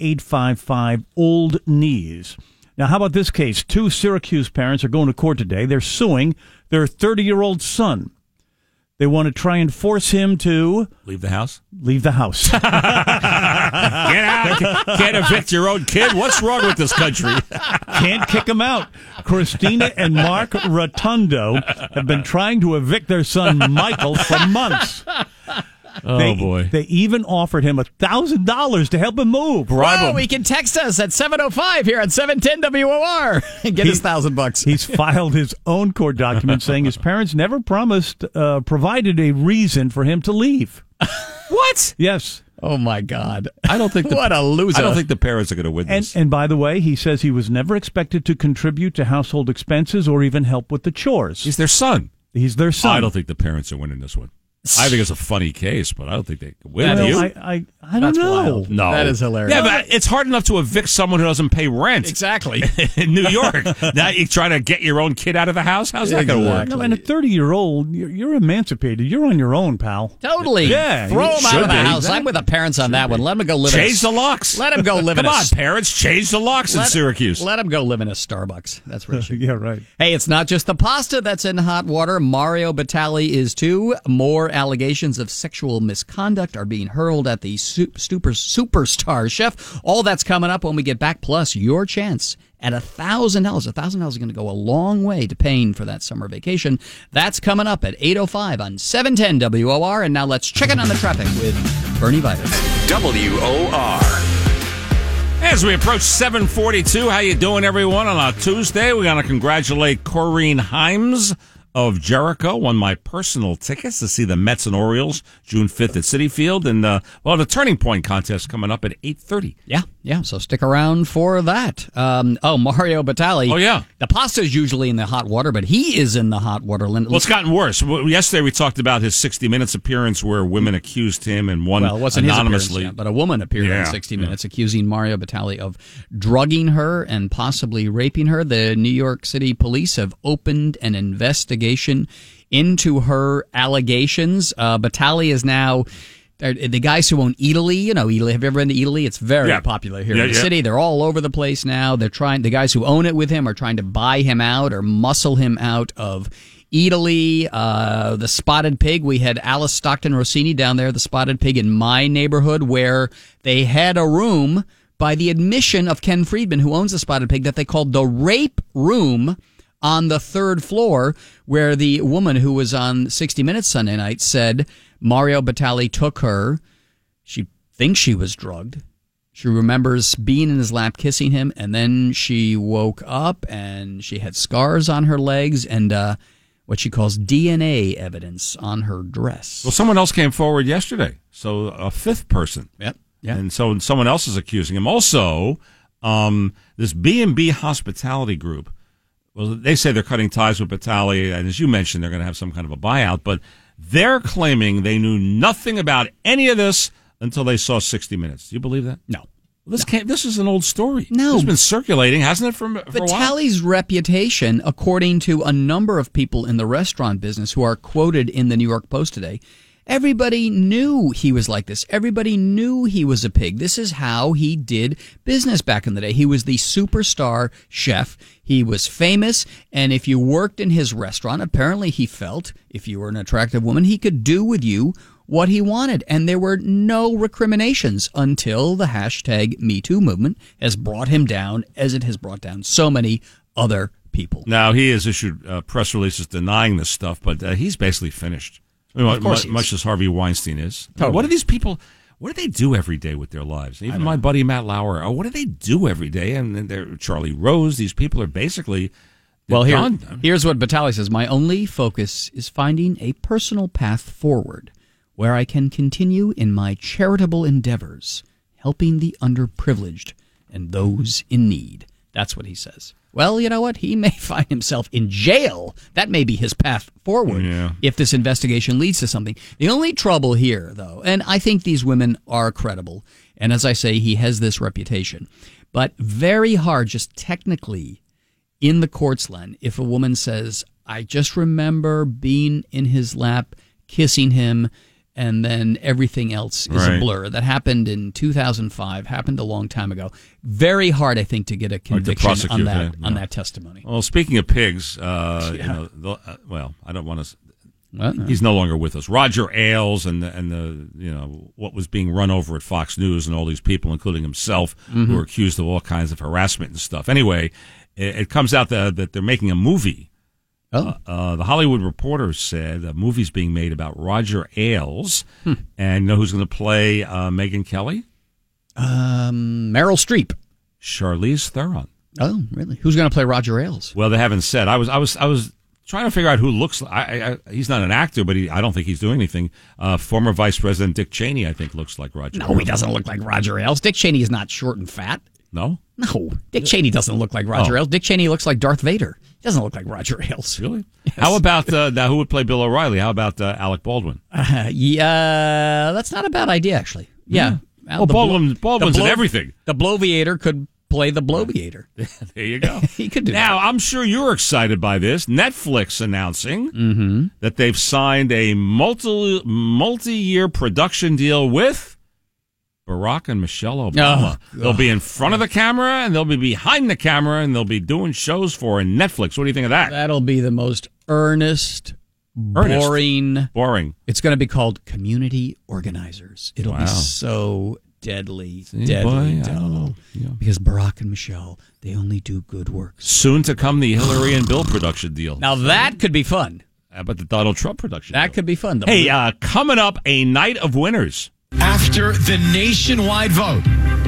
1-855-OLD-KNEES. Now, how about this case? 2 Syracuse parents are going to court today. They're suing their 30-year-old son. They want to try and force him to leave the house. Leave the house. Get out! Can't evict your own kid. What's wrong with this country? Can't kick him out. Christina and Mark Rotundo have been trying to evict their son Michael for months. Boy. They even offered him $1,000 to help him move. Oh, he can text us at 7:05 here at 710 WOR and get his $1,000. He's filed his own court document saying his parents never provided a reason for him to leave. What? Yes. Oh, my God. I don't think what a loser. I don't think the parents are going to win this. And by the way, he says he was never expected to contribute to household expenses or even help with the chores. He's their son. He's their son. I don't think the parents are winning this one. I think it's a funny case, but I don't think they can win. I don't know. Wild. No, that is hilarious. Yeah, but it's hard enough to evict someone who doesn't pay rent. Exactly. In New York. Now you're trying to get your own kid out of the house? How's that going to work? No, and a 30-year-old, you're emancipated. You're on your own, pal. Totally. Yeah. Throw him out of the house. I'm with the parents on that one. Let him go live Change the locks. Let him go live in Come on, parents. Change the locks in Syracuse. Let him go live in a Starbucks. That's what it should be. Yeah, right. Hey, it's not just the pasta that's in hot water. Mario Batali is too. More allegations of sexual misconduct are being hurled at the superstar chef. All that's coming up when we get back, plus your chance at $1,000. $1,000 is going to go a long way to paying for that summer vacation. That's coming up at 8:05 on 710 WOR. And now let's check in on the traffic with Bernie Vitus. WOR. As we approach 7:42, how you doing, everyone? On a Tuesday, we're going to congratulate Corrine Himes of Jericho, won my personal tickets to see the Mets and Orioles June 5th at Citi Field. And, the Turning Point contest coming up at 8:30. Yeah, so stick around for that. Mario Batali. Oh, yeah. The pasta is usually in the hot water, but he is in the hot water. Well, it's gotten worse. Yesterday we talked about his 60 Minutes appearance where women accused him and one anonymously. But a woman appeared in 60 Minutes accusing Mario Batali of drugging her and possibly raping her. The New York City police have opened an investigation into her allegations. Batali is now... The guys who own Eataly, Eataly. Have you ever been to Eataly? It's very popular here in the city. They're all over the place now. The guys who own it with him are trying to buy him out or muscle him out of Eataly. The Spotted Pig. We had Alice Stockton Rossini down there, the Spotted Pig in my neighborhood, where they had a room by the admission of Ken Friedman, who owns the Spotted Pig, that they called the rape room on the 3rd floor, where the woman who was on 60 Minutes Sunday night said Mario Batali took her. She thinks she was drugged. She remembers being in his lap, kissing him, and then she woke up and she had scars on her legs and what she calls DNA evidence on her dress. Well, someone else came forward yesterday, so a fifth person. Yep. Yeah. And so someone else is accusing him. Also, this B&B Hospitality Group, well, they say they're cutting ties with Batali, and as you mentioned, they're going to have some kind of a buyout, but they're claiming they knew nothing about any of this until they saw 60 Minutes. Do you believe that? No. This is an old story. No. It's been circulating, hasn't it, for a while? Batali's reputation, according to a number of people in the restaurant business who are quoted in the New York Post today, everybody knew he was like this. Everybody knew he was a pig. This is how he did business back in the day. He was the superstar chef. He was famous, and if you worked in his restaurant, apparently he felt, if you were an attractive woman, he could do with you what he wanted. And there were no recriminations until the hashtag #MeToo movement has brought him down, as it has brought down so many other people. Now, he has issued press releases denying this stuff, but he's basically finished. Of course he is. Much as Harvey Weinstein is. Totally. What are these people, what do they do every day with their lives? Even my buddy Matt Lauer, what do they do every day? And they're Charlie Rose, these people are basically... Well, here's what Batali says. My only focus is finding a personal path forward where I can continue in my charitable endeavors, helping the underprivileged and those in need. That's what he says. Well, you know what? He may find himself in jail. That may be his path forward if this investigation leads to something. The only trouble here, though, and I think these women are credible, and as I say, he has this reputation, but very hard just technically in the courts, Len, if a woman says, I just remember being in his lap, kissing him, and then everything else is a blur. That happened in 2005, happened a long time ago. Very hard, I think, to get a conviction on that testimony. Well, speaking of pigs, you know, well, I don't want to... He's no longer with us. Roger Ailes and the you know what was being run over at Fox News and all these people, including himself, who are accused of all kinds of harassment and stuff. Anyway, it comes out that they're making a movie. The Hollywood Reporter said a movie's being made about Roger Ailes, and you know who's going to play Megyn Kelly? Meryl Streep, Charlize Theron. Oh, really? Who's going to play Roger Ailes? Well, they haven't said. I was trying to figure out who looks. He's not an actor, but I don't think he's doing anything. Former Vice President Dick Cheney, I think, looks like Roger. No, he doesn't look like Roger Ailes. Dick Cheney is not short and fat. No? No. Dick Cheney doesn't look like Roger Ailes. Dick Cheney looks like Darth Vader. He doesn't look like Roger Ailes. Really? Yes. How about, now who would play Bill O'Reilly? How about Alec Baldwin? Yeah, that's not a bad idea, actually. Yeah. Well, Baldwin's in everything. The Bloviator could play the Bloviator. There you go. He could do that. Now, I'm sure you're excited by this. Netflix announcing that they've signed a multi-year production deal with Barack and Michelle Obama. They'll be in front of the camera, and they'll be behind the camera, and they'll be doing shows for Netflix. What do you think of that? That'll be the most earnest, boring. It's going to be called Community Organizers. It'll be so deadly. I don't know. Yeah. Because Barack and Michelle, they only do good work. Soon to come, the Hillary and Bill production deal. Now that could be fun. How about the Donald Trump production deal? That could be fun. Hey, coming up, a night of winners. After the nationwide vote,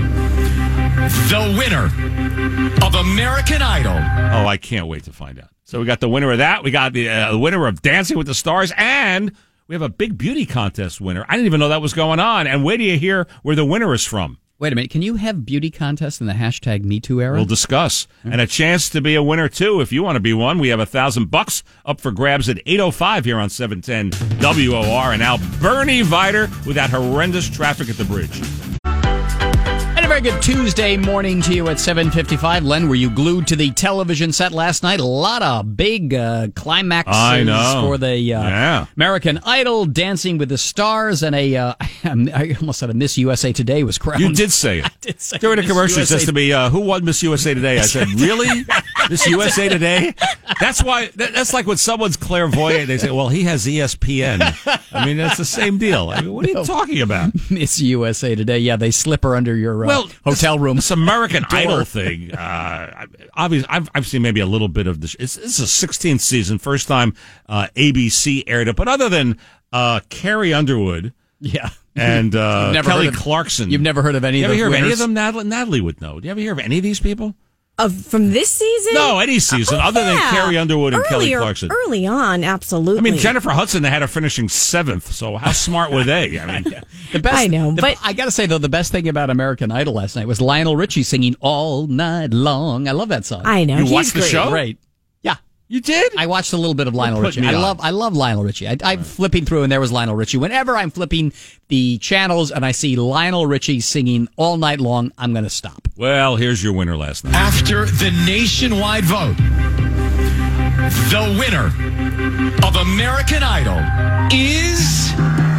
the winner of American Idol. Oh, I can't wait to find out. So we got the winner of that. We got the winner of Dancing with the Stars, and we have a big beauty contest winner. I didn't even know that was going on. And wait till you hear where the winner is from. Wait a minute. Can you have beauty contests in the hashtag #MeToo era? We'll discuss. And a chance to be a winner, too, if you want to be one. We have $1,000 up for grabs at 8:05 here on 710 WOR. And now Bernie Vider with that horrendous traffic at the bridge. And a very good Tuesday morning to you at 7:55. Len, were you glued to the television set last night? A lot of big climaxes for the American Idol, Dancing with the Stars, and I almost said a Miss USA Today was crowned. You did say it. I did say during the commercial. It says to me, who won Miss USA Today? I said, really? Miss USA Today? That's why. That's like when someone's clairvoyant. They say, well, he has ESPN. I mean, that's the same deal. I mean, what are you talking about? Miss USA Today. Yeah, they slip her under your hotel room. This American Idol thing. Obviously, I've seen maybe a little bit of this. It's a 16th season, first time ABC aired it. But other than Carrie Underwood, Yeah. And Kelly Clarkson. You've never heard of any of them? You ever hear of any of them? Natalie would know. Do you ever hear of any of these people? From this season? No, any season other than Carrie Underwood and Kelly Clarkson. Early on, absolutely. I mean, Jennifer Hudson, they had her finishing 7th, so how smart were they? I mean, I know, but I got to say, though, the best thing about American Idol last night was Lionel Richie singing All Night Long. I love that song. I know. You watched the show? Great. Yeah. You did? I watched a little bit of Lionel Richie. I love Lionel Richie. I'm flipping through, and there was Lionel Richie. Whenever I'm flipping the channels and I see Lionel Richie singing All Night Long, I'm going to stop. Well, here's your winner last night. After the nationwide vote, the winner of American Idol is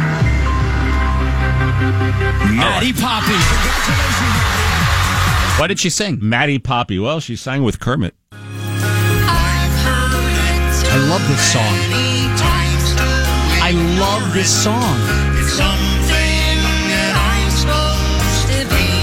Maddie Poppy. Congratulations. What did she sing? Maddie Poppy. Well, she sang with Kermit. I love this song. I love this song. It's something that I'm supposed to be.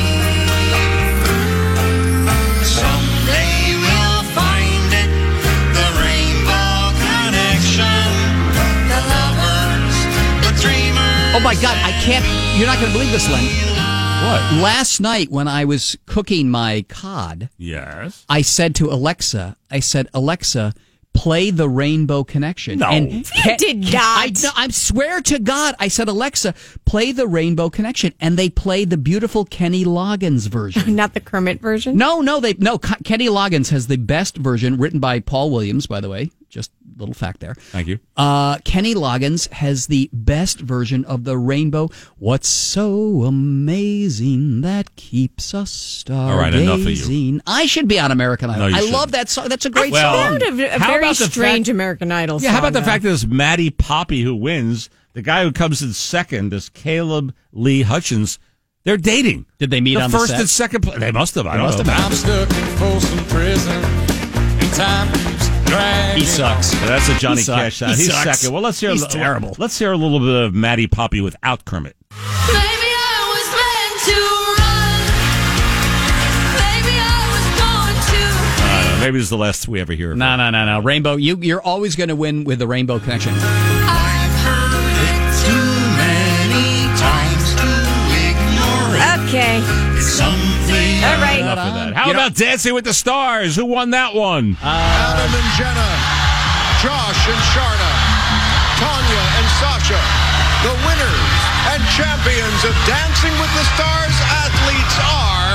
Someday we'll find it, the rainbow connection, the lovers, the dreamers. Oh my God, I can't. You're not going to believe this, Len. What? Last night when I was cooking my cod, yes, I said to Alexa, Alexa, play the Rainbow Connection. No. And You did not. I swear to God, I said, Alexa, play the Rainbow Connection. And they played the beautiful Kenny Loggins version. Not the Kermit version? No, Kenny Loggins has the best version, written by Paul Williams, by the way. Just a little fact there. Thank you. Kenny Loggins has the best version of the Rainbow. What's so amazing that keeps us stargazing? All right, enough of you. I should be on American Idol. No, I shouldn't. love that song. That's a great I song. found a very strange American Idol song. Yeah, how about the though. fact that it's Maddie Poppy who wins? The guy who comes in second is Caleb Lee Hutchins. They're dating. Did they meet on the first set? and second place? They must have. I don't know. I'm stuck in Folsom Prison, and time keeps dragging. He sucks. So that's a Johnny He sucks. Cash sound. He He's sucks. second. Well, let's hear. He's terrible. Let's hear a little bit of Maddie Poppy without Kermit. Maybe I was meant to run. Maybe I was born to. Maybe this is the last we ever hear of her. No. Rainbow, you're always going to win with the Rainbow Connection. I've heard it too many times to ignore it. Okay. It's something. All right. Enough of that. How about Dancing with the Stars? Who won that one? Adam and Jenna, Josh and Sharna, Tanya and Sasha, the winners and champions of Dancing with the Stars athletes are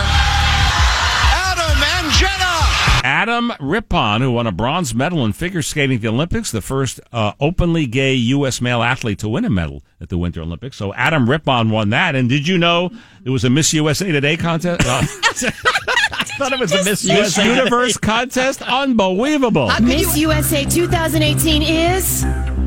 Adam and Jenna. Adam Rippon, who won a bronze medal in figure skating at the Olympics, the first openly gay U.S. male athlete to win a medal at the Winter Olympics. So Adam Rippon won that. And did you know there was a Miss USA Today contest? I thought it was a Miss Miss USA Universe contest? Unbelievable. Miss USA 2018 is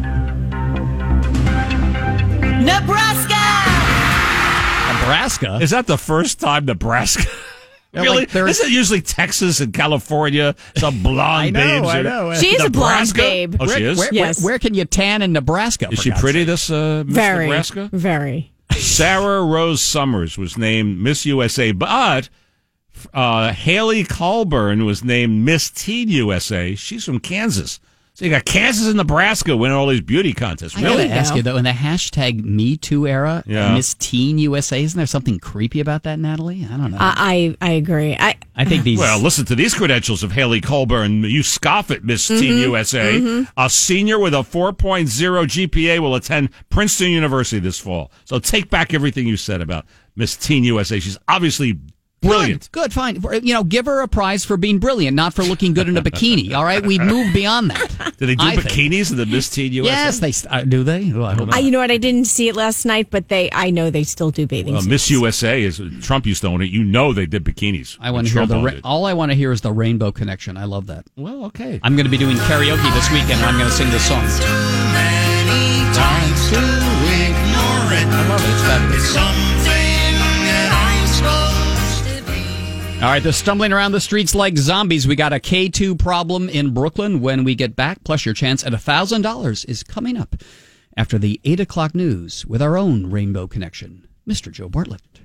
Nebraska. Nebraska? Is that the first time Nebraska? Really? Like there's- Isn't it usually Texas and California? Some blonde babes. I know. She is a blonde Nebraska? babe. Oh, she is? Where can you tan in Nebraska? Is for she God's pretty, sake? this Miss Very. Nebraska? Very. Sarah Rose Summers was named Miss USA, but Haley Colburn was named Miss Teen USA. She's from Kansas. So you got Kansas and Nebraska winning all these beauty contests. I Really? gotta ask you though, in the hashtag Me Too era, Yeah. Miss Teen USA, isn't there something creepy about that, Natalie? I don't know. I agree. I think these. Well, listen to these credentials of Haley Colburn. You scoff at Miss Teen USA. A senior with a 4.0 GPA will attend Princeton University this fall. So take back everything you said about Miss Teen USA. She's obviously brilliant. Good, fine. Give her a prize for being brilliant, not for looking good in a bikini. All right, we've moved beyond that. Do they do I think. bikinis in the Miss Teen USA? Yes, they do. They? Oh, I hope not. You know what? I didn't see it last night, but I know they still do bathing Well, suits. Miss USA is Trump used to own it. You know they did bikinis. I want to hear all I want to hear is the Rainbow Connection. I love that. Well, okay. I'm going to be doing karaoke this weekend, and I'm going to sing this song. Too many times to ignore it. I love it. It's fabulous. It's something that I'm supposed to be. All right, they're stumbling around the streets like zombies. We got a K2 problem in Brooklyn when we get back. Plus, your chance at $1,000 is coming up after the 8 o'clock news with our own Rainbow Connection, Mr. Joe Bartlett.